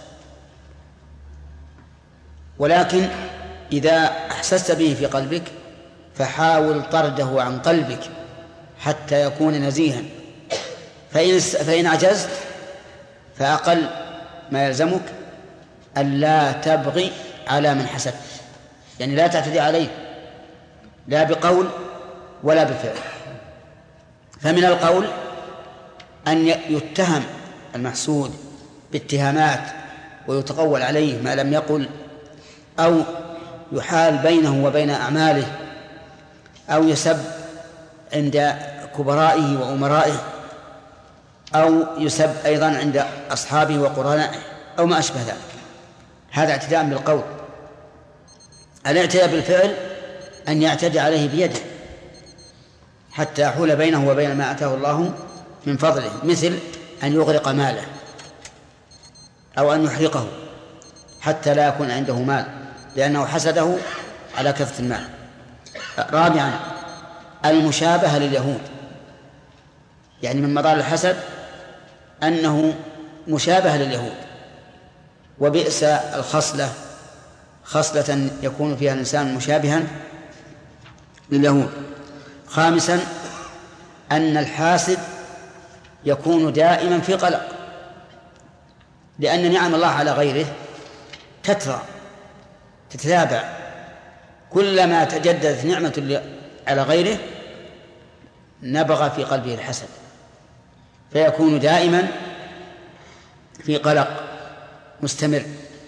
ولكن إذا أحسست به في قلبك فحاول طرده عن قلبك حتى يكون نزيها. فإن عجزت فأقل ما يلزمك ألا تبغي على من حسدت، يعني لا تعتدي عليه لا بقول ولا بفعل. فمن القول أن يتهم المحسود باتهامات ويتقول عليه ما لم يقل، أو يحال بينه وبين أعماله، أو يسب عند كبرائه وأمرائه، أو يسب أيضا عند أصحابه وقرنائه أو ما أشبه ذلك. هذا اعتداء بالقول. الاعتداء بالفعل أن يعتدي عليه بيده حتى يحول بينه وبين ما آتاه الله من فضله، مثل أن يغرق ماله أو أن يحرقه حتى لا يكون عنده مال لأنه حسده على كثرة المال. رابعا المشابهة لليهود، يعني من مضار الحسد أنه مشابه لليهود، وبئس الخصلة خصلة يكون فيها الإنسان مشابها لليهود. خامسا أن الحاسد يكون دائما في قلق، لأن نعم الله على غيره تترى تتتابع، كلما تجددت نعمة على غيره نبغى في قلبه الحسد، فيكون دائما في قلق مستمر.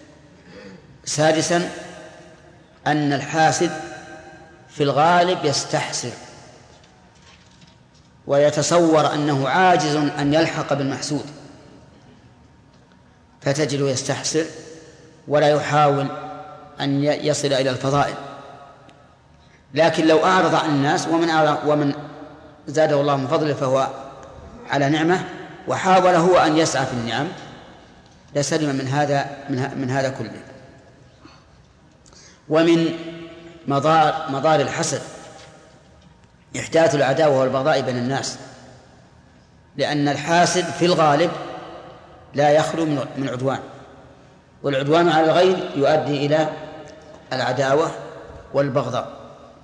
سادسا أن الحاسد في الغالب يستحسر ويتصور أنه عاجز أن يلحق بالمحسود، فتجده يستحسر ولا يحاول أن يصل إلى الفضائل. لكن لو أعرض عن الناس ومن زاده الله من فضله فهو على نعمة وحاول هو أن يسعى في النعم لسلم من هذا كله. ومن مضار الحسد إحداث العداوة والبغضاء بين الناس، لأن الحاسد في الغالب لا يخلو من عدوان، والعدوان على الغير يؤدي إلى العداوة والبغضاء.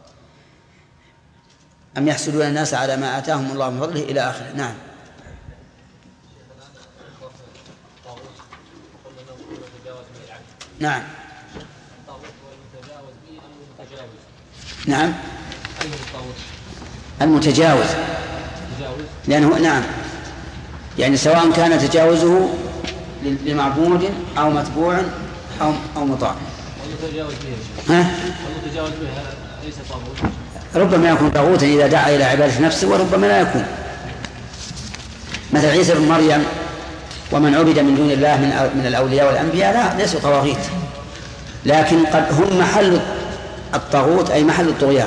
أم يحسدون الناس على ما آتاهم الله من فضله إلى آخره. نعم. نعم. نعم. المتجاوز، لأنه نعم يعني سواء كان تجاوزه لمعبود أو متبوع أو مطاع. والمتجاوز به ليس طاغوت، ربما يكون طاغوتا إذا دعا إلى عبادة نفسه، وربما لا يكون. مثل عيسى بن مريم ومن عبد من دون الله من الأولياء والأنبياء لا ليسوا طواغيت، لكن قد هم محل الطاغوت أي محل الطغيان.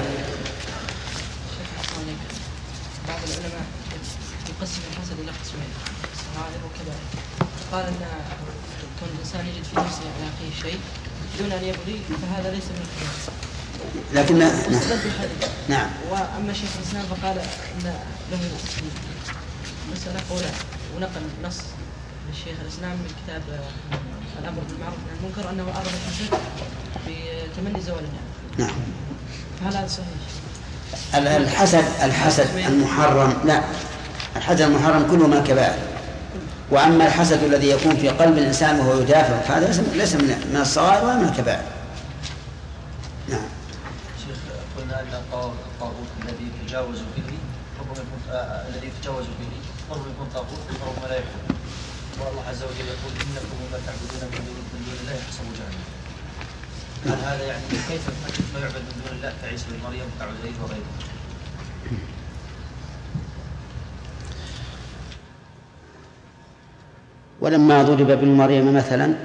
بعض العلماء يقسم الحسد إلى قسمين، صغائر وكبائر. قال أن كون الإنسان يجد في نفسه على أخيه شيء دون أن يبغي فهذا ليس من الكبائر، لكن نعم. وأما شيخ الإسلام فقال أن له مسألة قولان، ونقل نص للشيخ الإسلام من كتاب الأمر بالمعروف والنهي عن المنكر أنه أراد الحسد بتمني زوال النعم. نعم. فهل هذا صحيح؟ الحسد المحرم، لا، الحسد المحرم كله من الكبائر. وأما الحسد الذي يكون في قلب الإنسان وهو يدافع فهذا ليس من الصغائر ولا من الكبائر. نعم. شيخ، قلنا أن الطاغوت الذي يتجاوز به الذي يتجاوز به ربما يكون طاغوت وربما لا يكون. والله عز وجل يقول إنكم وما تعبدون من دون الله يحسب جهنم. هل هذا يعني كيف ما يعبد من دون الله كعيسى بن مريم كعزير وغيره؟ ولما ضرب ابن مريم مثلا،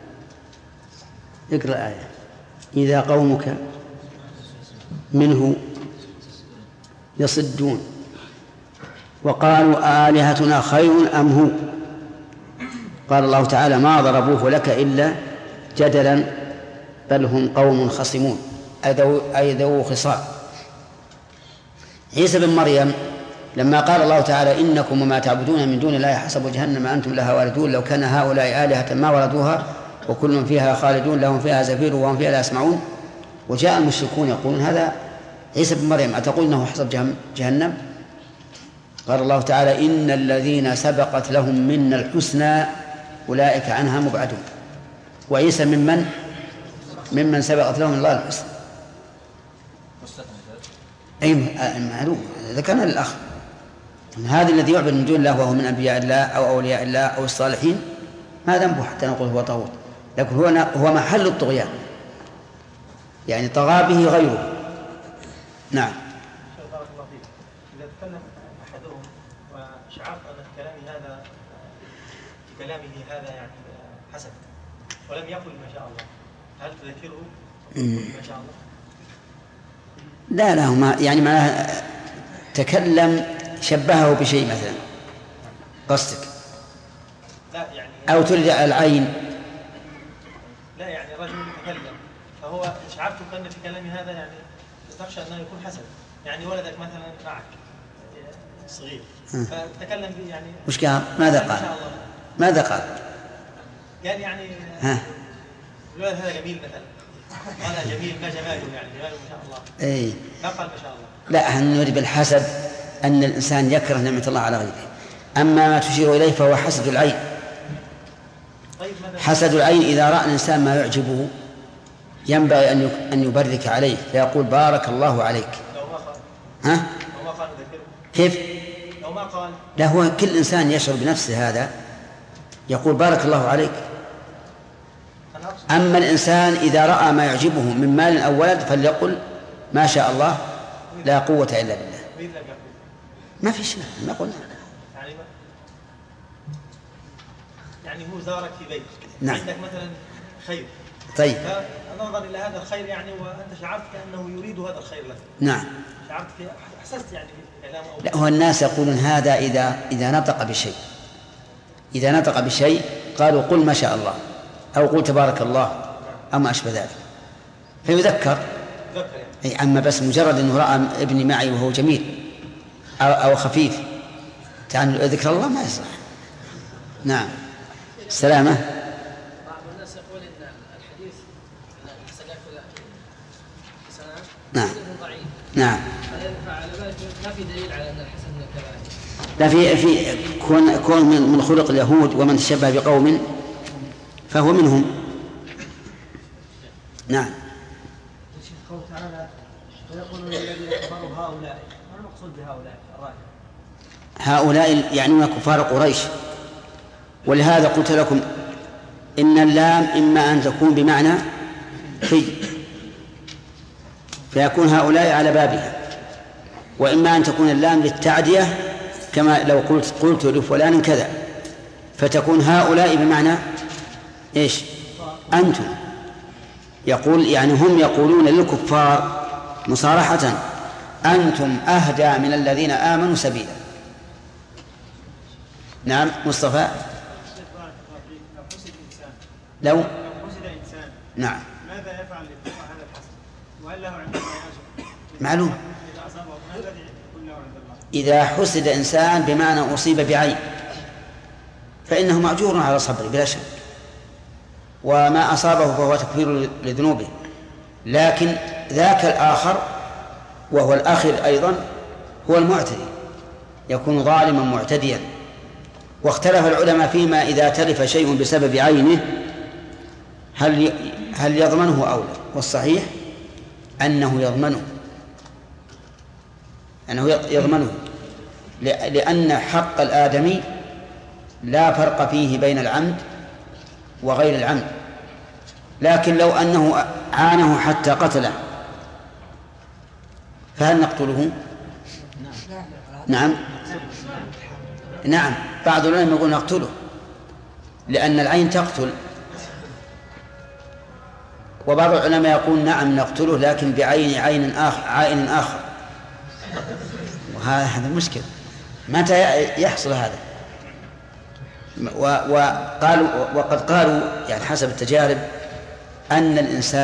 اقرأ الآية: إذا قومك منه يصدون وقالوا آلهتنا خير أم هو. قال الله تعالى: ما ضربوه لك إلا جدلا بل هم قوم خصمون، أي ذو خصام. عيسى بن مريم لما قال الله تعالى: إنكم وما تعبدون من دون الله حسب جهنم أنتم لها واردون، لو كان هؤلاء آلهة ما وردوها وكل فيها خالدون لهم فيها زفير وهم فيها لا يسمعون. وجاء المشركون يقولون: هذا عيسى بن مريم أتقول إنه حسب جهنم؟ قال الله تعالى: إن الذين سبقت لهم منا الحسنى أولئك عنها مبعدون. وعيسى ممن سبقت لهم الله الحسنى. أي معلوم، ذكرنا للأخ هذا الذي يعبد من دون الله وهو من أنبياء الله أو أولياء الله أو الصالحين ما ذنبه حتى نقول هو طاغوت، لكن هو محل الطغيان، يعني طغى به غيره. نعم. بارك الله فيك. إذا تكلم أحدهم وشعرت أن كلامه هذا يعني حسن ولم يقل ما شاء الله، هل تذكره ما شاء الله؟ لا هما يعني معناها تكلم شبهه بشيء مثلا قصدك، لا يعني أو ترجع على العين. لا يعني رجل يتكلم فهو شعرت أن في كلامي هذا يعني تخشى أنه يكون حسن، يعني ولدك مثلا معك صغير فتكلم به يعني وش قال؟ ماذا قال؟ قال يعني الولد هذا جميل مثلا، قال جميل ما جماله يعني جماله ما شاء الله. أي ما قال ما شاء الله. لا، أن نريد بالحسد أن الإنسان يكره نعمة الله على غيره. أما ما تشير إليه فهو حسد العين. حسد العين إذا رأى الإنسان ما يعجبه ينبغي أن يبرك عليه فيقول: بارك الله عليك. لو ما قال. ها؟ لو ما قال ذكره. كيف؟ لو ما قال. لا، هو كل إنسان يشعر بنفسه هذا يقول: بارك الله عليك. أما الإنسان إذا رأى ما يعجبه من مال أو ولد فليقل: ما شاء الله لا قوة إلا بالله. ما في شيء، ما قلنا. يعني هو زارك في بيت. نعم. عندك مثلا خير. طيب. فنظر إلى هذا الخير يعني وأنت شعرت كأنه يريد هذا الخير لك. نعم. شعرت أحسست يعني كلامه أو. لا، هو الناس يقولون هذا إذا نطق بشيء. إذا نطق بشيء قالوا: قل ما شاء الله، أو قل تبارك الله، أو ما أشبه ذلك، فيذكر يعني. أما بس مجرد أنه رأى ابني معي وهو جميل أو خفيف ذكر الله ما يصح. نعم. سلامة. بعض الناس يقول إن الحديث الحسن يأكل حسنات. نعم. ضعيف. نعم. فعلى ذلك ما في دليل على أن الحسن من الكبائر. لا، في كون من خلق اليهود ومن تشبه بقوم فهو منهم. نعم. قوله تعالى: ويقولون الذين كفروا هؤلاء، ما المقصود بهؤلاء؟ هؤلاء يعنون كفار قريش، ولهذا قلت لكم إن اللام إما أن تكون بمعنى فيكون هؤلاء على بابها، وإما أن تكون اللام للتعدية كما لو قلت لفلان كذا، فتكون هؤلاء بمعنى إيش؟ أنتم. يقول يعني هم يقولون للكفار مصارحة: أنتم أهدى من الذين آمنوا سبيلا. نعم. مصطفى. لو حسد إنسان. نعم. ماذا يفعل لاتقاء هذا الحسد؟ وهل له عند الله أجر؟ معلوم. إذا أصابه ما الذي يكون له عند الله؟ إذا حسد إنسان بمعنى أصيب بعين فإنه مأجور على صبره بلا شك، وما أصابه فهو تكفير لذنوبه، لكن ذاك الآخر وهو الآخر أيضا هو المعتدي، يكون ظالما معتديا. واختلف العلماء فيما إذا تلف شيء بسبب عينه هل يضمنه أو لا، والصحيح أنه يضمنه لأن حق الآدمي لا فرق فيه بين العمد وغير العمد. لكن لو أنه عانه حتى قتله فهل نقتله؟ نعم بعض العلماء يقول نقتله لأن العين تقتل، وبعض العلماء يقول نعم نقتله لكن بعين عائن آخر. وهذا مشكل، متى يحصل هذا؟ وقد قالوا يعني حسب التجارب إن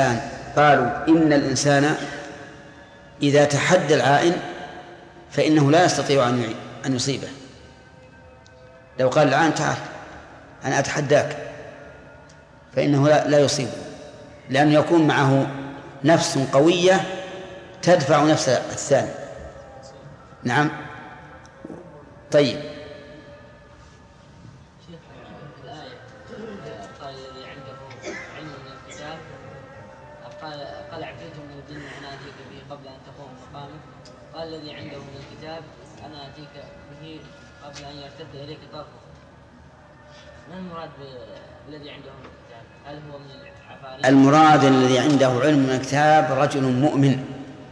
الإنسان إذا تحدى العائن فإنه لا يستطيع أن يصيبه. لو قال العائن تعال أنا أتحداك فإنه لا يصيبه، لأنه يكون معه نفس قوية تدفع نفس الثاني. نعم. طيب قال الذي عنده علم من الكتاب قال عفريت من الجن أنا أتيك به قبل أن تقوم مقامك. قال الذي عنده من الكتاب أنا أتيك به قبل أن يرتد إليك طرفه. ما المراد بالذي عنده من الكتاب؟ هل هو من العفاريت؟ المراد الذي عنده علم من الكتاب رجل مؤمن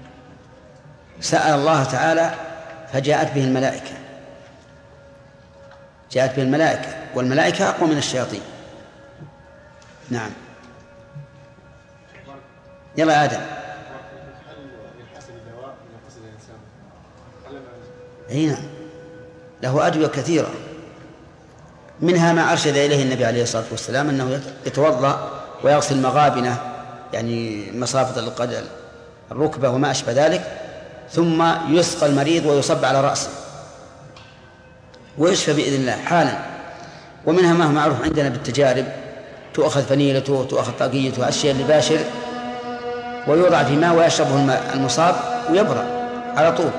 سأل الله تعالى فجاءت به الملائكة، والملائكة أقوى من الشياطين. نعم. يلا آدم. هنا له أدوية كثيرة، منها ما أرشد إليه النبي عليه الصلاة والسلام أنه يتوضأ ويغسل مغابنه يعني مصافة الركبة وما أشبه ذلك، ثم يسقى المريض ويصب على رأسه ويشفى بإذن الله حالا. ومنها ما هو معروف عندنا بالتجارب، تؤخذ فنيلته وتؤخذ طاقيته الشيء اللي باشر ويوضع في ماء ويشربه المصاب ويبرأ على طول.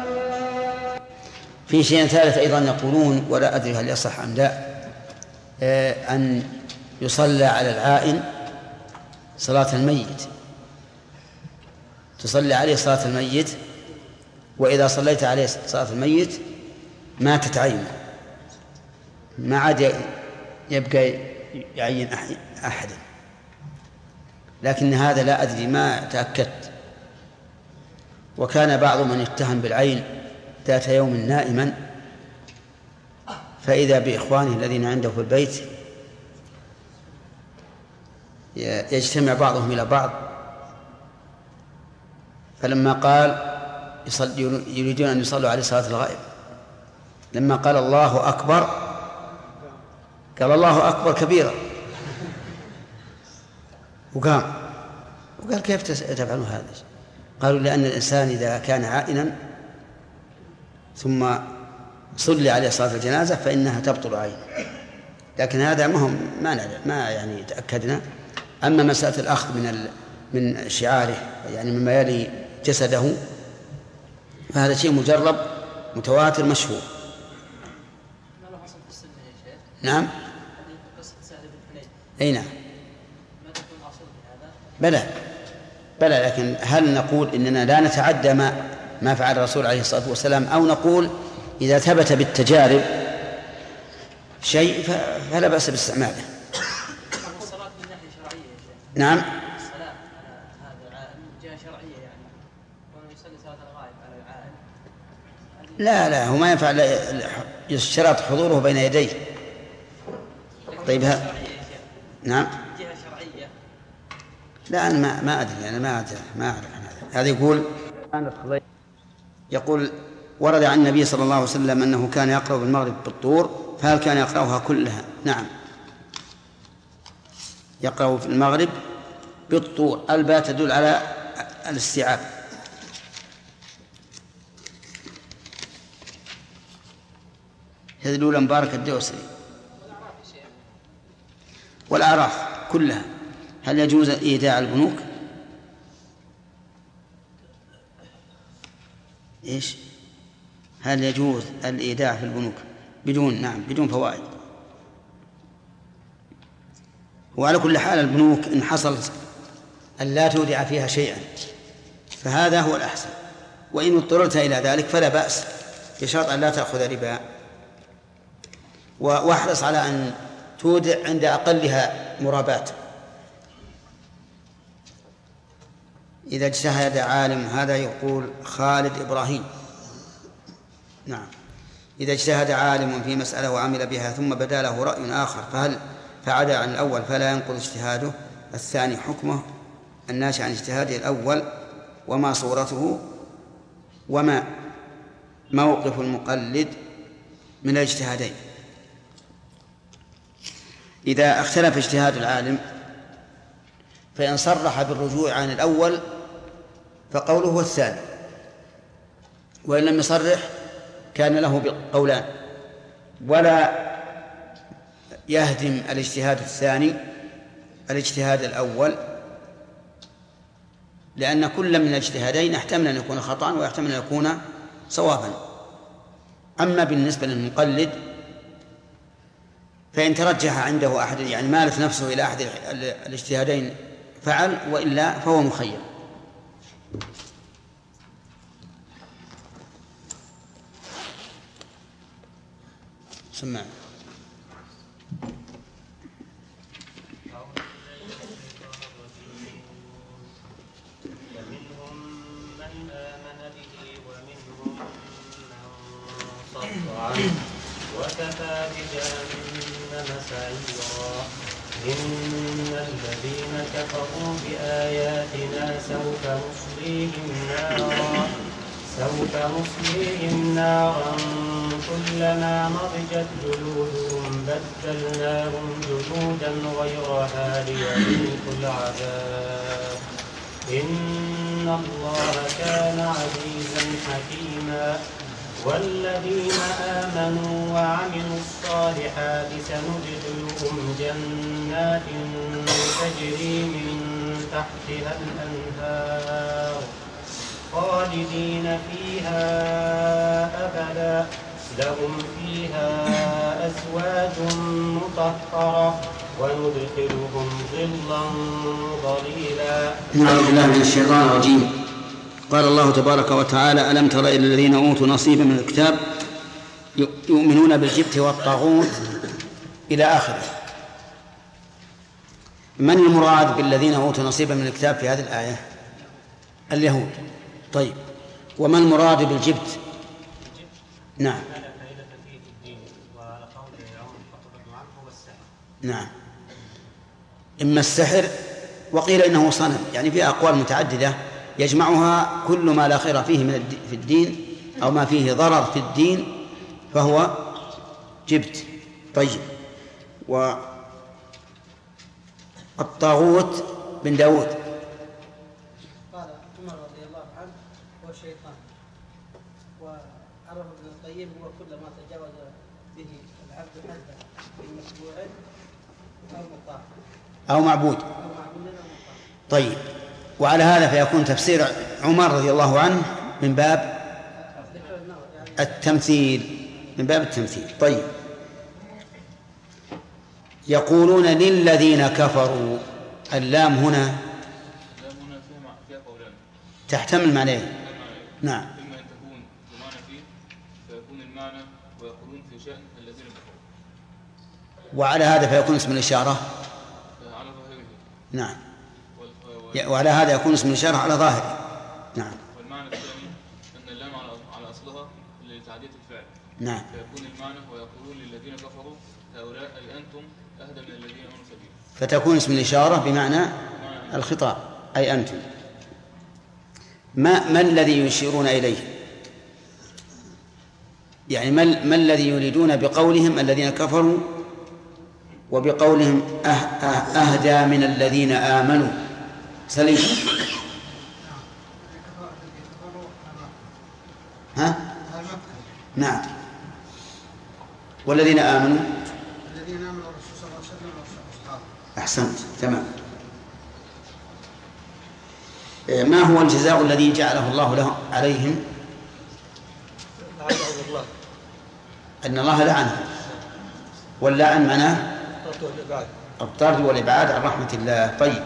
في شيء ثالث أيضا يقولون ولا أدري هل يصح أم لا، أن يصلى على العائن صلاة الميت، تصلي عليه صلاة الميت، وإذا صليت عليه صلاة الميت ماتت عينه، ما عاد يبقى يعين أحدا. لكن هذا لا أدري ما تأكدت. وكان بعض من يتهم بالعين ذات يوم نائما فإذا بإخوانه الذين عنده في البيت يجتمع بعضهم إلى بعض، فلما قال يريدون أن يصلوا عليه صلاة الغائب، لما قال الله أكبر قال الله أكبر كبيرا وقام وقال كيف تفعلون هذا؟ قالوا لأن الإنسان إذا كان عائنا ثم صلي عليه صلاة الجنازة فإنها تبطل عينه. لكن هذا ما يعني تأكدنا. أما مسألة الأخذ من شعاره يعني مما يلي جسده فهذا شيء مجرب متواتر مشهور. نعم. أي نعم. بلى لكن هل نقول إننا لا نتعدى ما فعل الرسول عليه الصلاة والسلام، أو نقول إذا ثبت بالتجارب شيء فلا بأس باستعماله. الصلاة من ناحية شرعية يا شيخ. نعم. الصلاة هذا العائن جهة شرعية يعني وأنه يصلي صلاة الغائب على العائن. لا هو ما ينفع يشترط حضوره بين يديه. طيب نعم. جهة شرعية. لا أنا ما أدري، أنا ما أعرف هذا. يقول ورد عن النبي صلى الله عليه وسلم أنه كان يقرأ بالمغرب بالطور، فهل كان يقرأها كلها؟ نعم، يقرأ في المغرب بالطور. الباء تدل على الاستيعاب. هذه الأولى مبارك الدوسري والأعراف كلها. هل يجوز إيداع البنوك؟ إيش؟ هل يجوز الإيداع في البنوك بدون بدون فوائد؟ وعلى كل حال البنوك إن حصل أن لا تودع فيها شيئا فهذا هو الأحسن، وإن اضطررت إلى ذلك فلا بأس بشرط أن لا تأخذ ربا. واحرص على أن تودع عند أقلها مرابات. إذا اجتهد عالم، هذا يقول خالد إبراهيم، نعم، إذا اجتهد عالم في مسألة وعمل بها ثم بدا له رأي آخر فهل فعدا عن الأول فلا ينقض اجتهاده الثاني حكمه الناشئ عن اجتهاده الأول؟ وما صورته وما موقف المقلد من الاجتهادين؟ إذا اختلف اجتهاد العالم فإن صرح بالرجوع عن الأول فقوله هو الثاني، وإن لم يصرح كان له قولان، ولا يهدم الاجتهاد الثاني الاجتهاد الأول، لأن كل من الاجتهادين يحتمل أن يكون خطأ ويحتمل أن يكون صوابا. أما بالنسبة للمقلد فإن ترجح عنده أحد، يعني مالت نفسه إلى أحد الاجتهادين فعل، وإلا فهو مخير. سمع. فمنهم من آمن به ومنهم من صد عنه وكفى بجهنم سعيرا. إن الذين كفروا بآياتنا سوف نصليهم نارا كلما نضجت جلودهم بدلناهم جلودا غيرها ليذوقوا العذاب إن الله كان عزيزا حكيما. والذين آمنوا وعملوا الصالحات سندخلهم جنات تجري من تحتها الأنهار خالدين فيها أبدا لهم فيها أزواج مطهرة وندخلهم ظلا ظليلا. أعوذ بالله من الشيطان الرجيم. قال الله تبارك وتعالى: ألم تر إلى الذين أوتوا نصيبا من الكتاب يؤمنون بالجبت والطاغوت إلى آخره. من المراد بالذين أوتوا نصيبا من الكتاب في هذه الآية؟ اليهود. طيب، وما المراد بالجبت؟ نعم نعم، إما السحر وقيل إنه صنم، يعني في أقوال متعددة يجمعها كل ما لا خير فيه في الدين أو ما فيه ضرر في الدين فهو جبت. طيب، والطاغوت بن داود قال عمر رضي الله عنه هو الشيطان، وعرف ابن القيم هو كل ما تجاوز به العبد حده من متبوع أو مطاع أو معبود. طيب، وعلى هذا فيكون تفسير عمر رضي الله عنه من باب التمثيل، من باب التمثيل. طيب، يقولون للذين كفروا، اللام هنا تحتمل معنيين. نعم، إما أن تكون بمعنى فيه فيكون المعنى ويقولون في شأن الذين كفروا، وعلى هذا فيكون اسم الإشارة على ظاهره. نعم، وعلى هذا يكون اسم الإشارة على ظاهره. نعم. والمعنى الثاني أن اللام على أصلها لتعدية الفعل. نعم، فيكون المعنى ويقولون للذين كفروا هؤلاء أي أنتم أهدى من الذين آمنوا سبيلا، فتكون اسم الإشارة بمعنى الخطاب أي أنتم. ما الذي يشيرون إليه؟ يعني ما الذي يريدون بقولهم الذين كفروا وبقولهم أهدى من الذين آمنوا؟ سليم. ها؟ نعم. والذين آمنوا الذين آمنوا الرسول صلى الله عليه وسلم وأصحابه. أحسنت، تمام. ما هو الجزاء الذي جعله الله عليهم أن الله لعنه، واللعن معناه الطرد والإبعاد عن رحمة الله. طيب،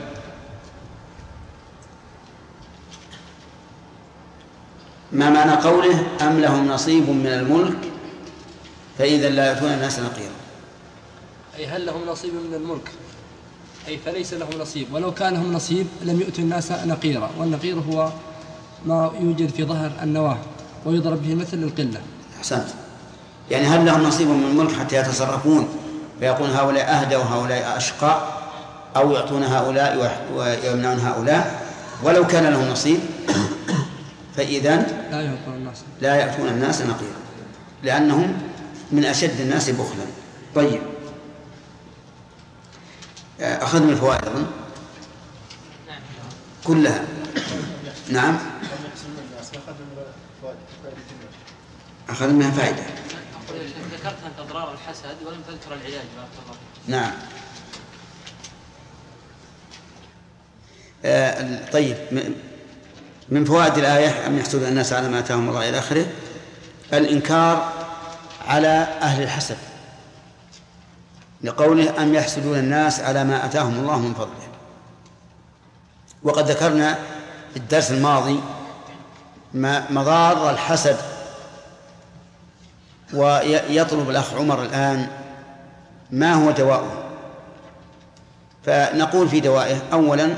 ما معنى قوله أم لهم نصيب من الملك فإذا لا يأتون الناس نقيرا؟ أي هل لهم نصيب من الملك، أي فليس لهم نصيب، ولو كان لهم نصيب لم يؤتوا الناس نقيرا، والنقير هو ما يوجد في ظهر النواة ويضرب به مثل القلة. أحسنت. يعني هل لهم نصيب من الملك حتى يتصرفون فيقول هؤلاء أهدى وهؤلاء أشقى، أو يعطون هؤلاء ويمنعون هؤلاء؟ ولو كان لهم نصيب فإذن لا يأتون الناس نقيرا، لأنهم من أشد الناس بخلا. طيب، أخذنا الفوائد أظن كلها. نعم، أخذنا منها فائدة. ذكرت أنت أضرار الحسد ولم تذكر العلاج. نعم. طيب، من فوائد الآية أم يحسدون الناس على ما آتاهم الله إلى آخره، الإنكار على أهل الحسد، لقوله أم يحسدون الناس على ما آتاهم الله من فضله. وقد ذكرنا في الدرس الماضي مضار الحسد، ويطلب الأخ عمر الآن ما هو دواؤه. فنقول في دوائه: أولا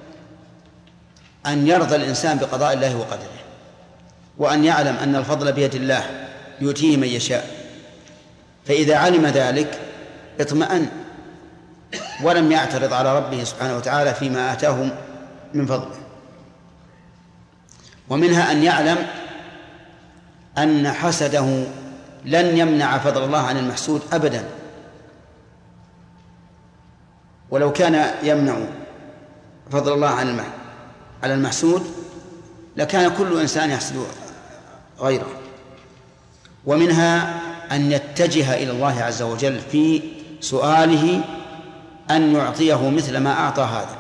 أن يرضى الإنسان بقضاء الله وقدره، وأن يعلم أن الفضل بيد الله يؤتيه من يشاء، فإذا علم ذلك اطمأن ولم يعترض على ربه سبحانه وتعالى فيما آتاه من فضله. ومنها أن يعلم أن حسده لن يمنع فضل الله عن المحسود أبدا، ولو كان يمنع فضل الله على المحسود لكان كل إنسان يحسد غيره. ومنها أن يتجه إلى الله عز وجل في سؤاله أن يعطيه مثل ما أعطى هذا،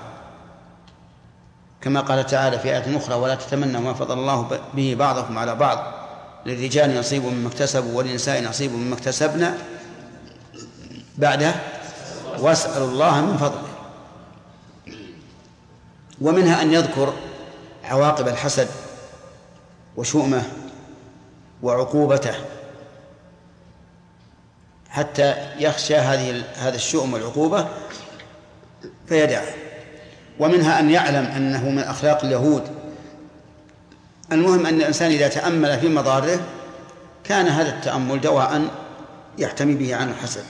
كما قال تعالى في آية أخرى: ولا تتمنوا ما فضل الله به بعضكم على بعض للرجال نصيب مما اكتسبوا وللنساء نصيب مما اكتسبنا بعده واسألوا الله من فضله. ومنها أن يذكر عواقب الحسد وشؤمه وعقوبته حتى يخشى هذا الشؤم والعقوبة فيدعه. ومنها أن يعلم أنه من أخلاق اليهود. المهم أن الإنسان إذا تأمل في مضاره كان هذا التأمل دواء يحتمي به عن الحسد.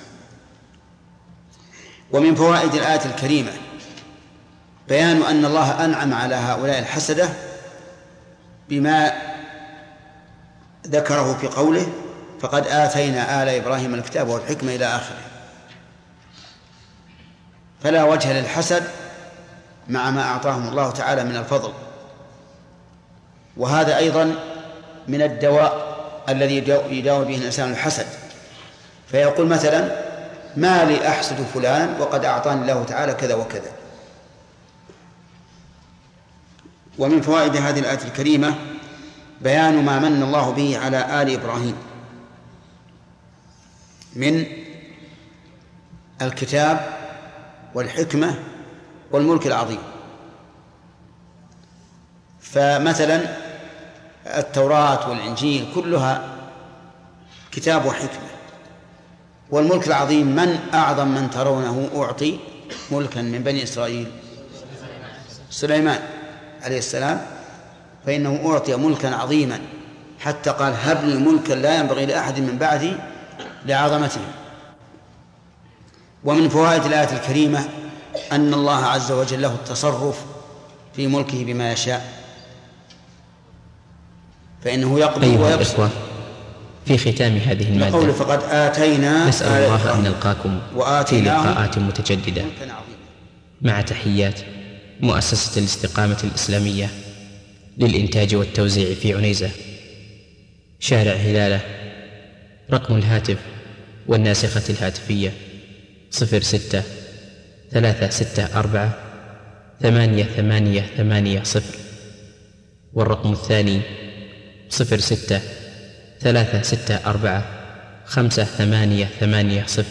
ومن فوائد الآية الكريمة بيان أن الله أنعم على هؤلاء الحسدة بما ذكره في قوله: فقد آتينا آل إبراهيم الكتاب والحكمة إلى آخره. فلا وجه للحسد مع ما أعطاهم الله تعالى من الفضل. وهذا أيضا من الدواء الذي يداوي به الإنسان الحسد، فيقول مثلا: ما لي أحسد فلانا وقد أعطاني الله تعالى كذا وكذا. ومن فوائد هذه الآية الكريمة بيان ما من الله به على آل إبراهيم من الكتاب والحكمة والملك العظيم. فمثلا التوراة والإنجيل كلها كتاب وحكمة. والملك العظيم: من أعظم من ترونه أعطي ملكا من بني إسرائيل؟ سليمان عليه السلام، فإنه أعطي ملكا عظيما حتى قال: هب لي ملكا لا ينبغي لأحد من بعدي لعظمته. ومن فوائد الآية الكريمة أن الله عز وجل له التصرف في ملكه بما يشاء، فإنه يقبل ويبسط. في ختام هذه المادة قول فقد آتينا نسأل الله أن نلقاكم في لقاءات متجددة مع تحيات مؤسسة الاستقامة الإسلامية للإنتاج والتوزيع في عنيزة، شارع هلالة. رقم الهاتف والناسخة الهاتفية 06-364-8880، والرقم الثاني 06-364-8881. 3645880.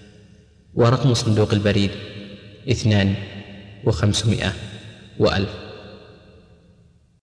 ورقم صندوق البريد 2 و500 و1000.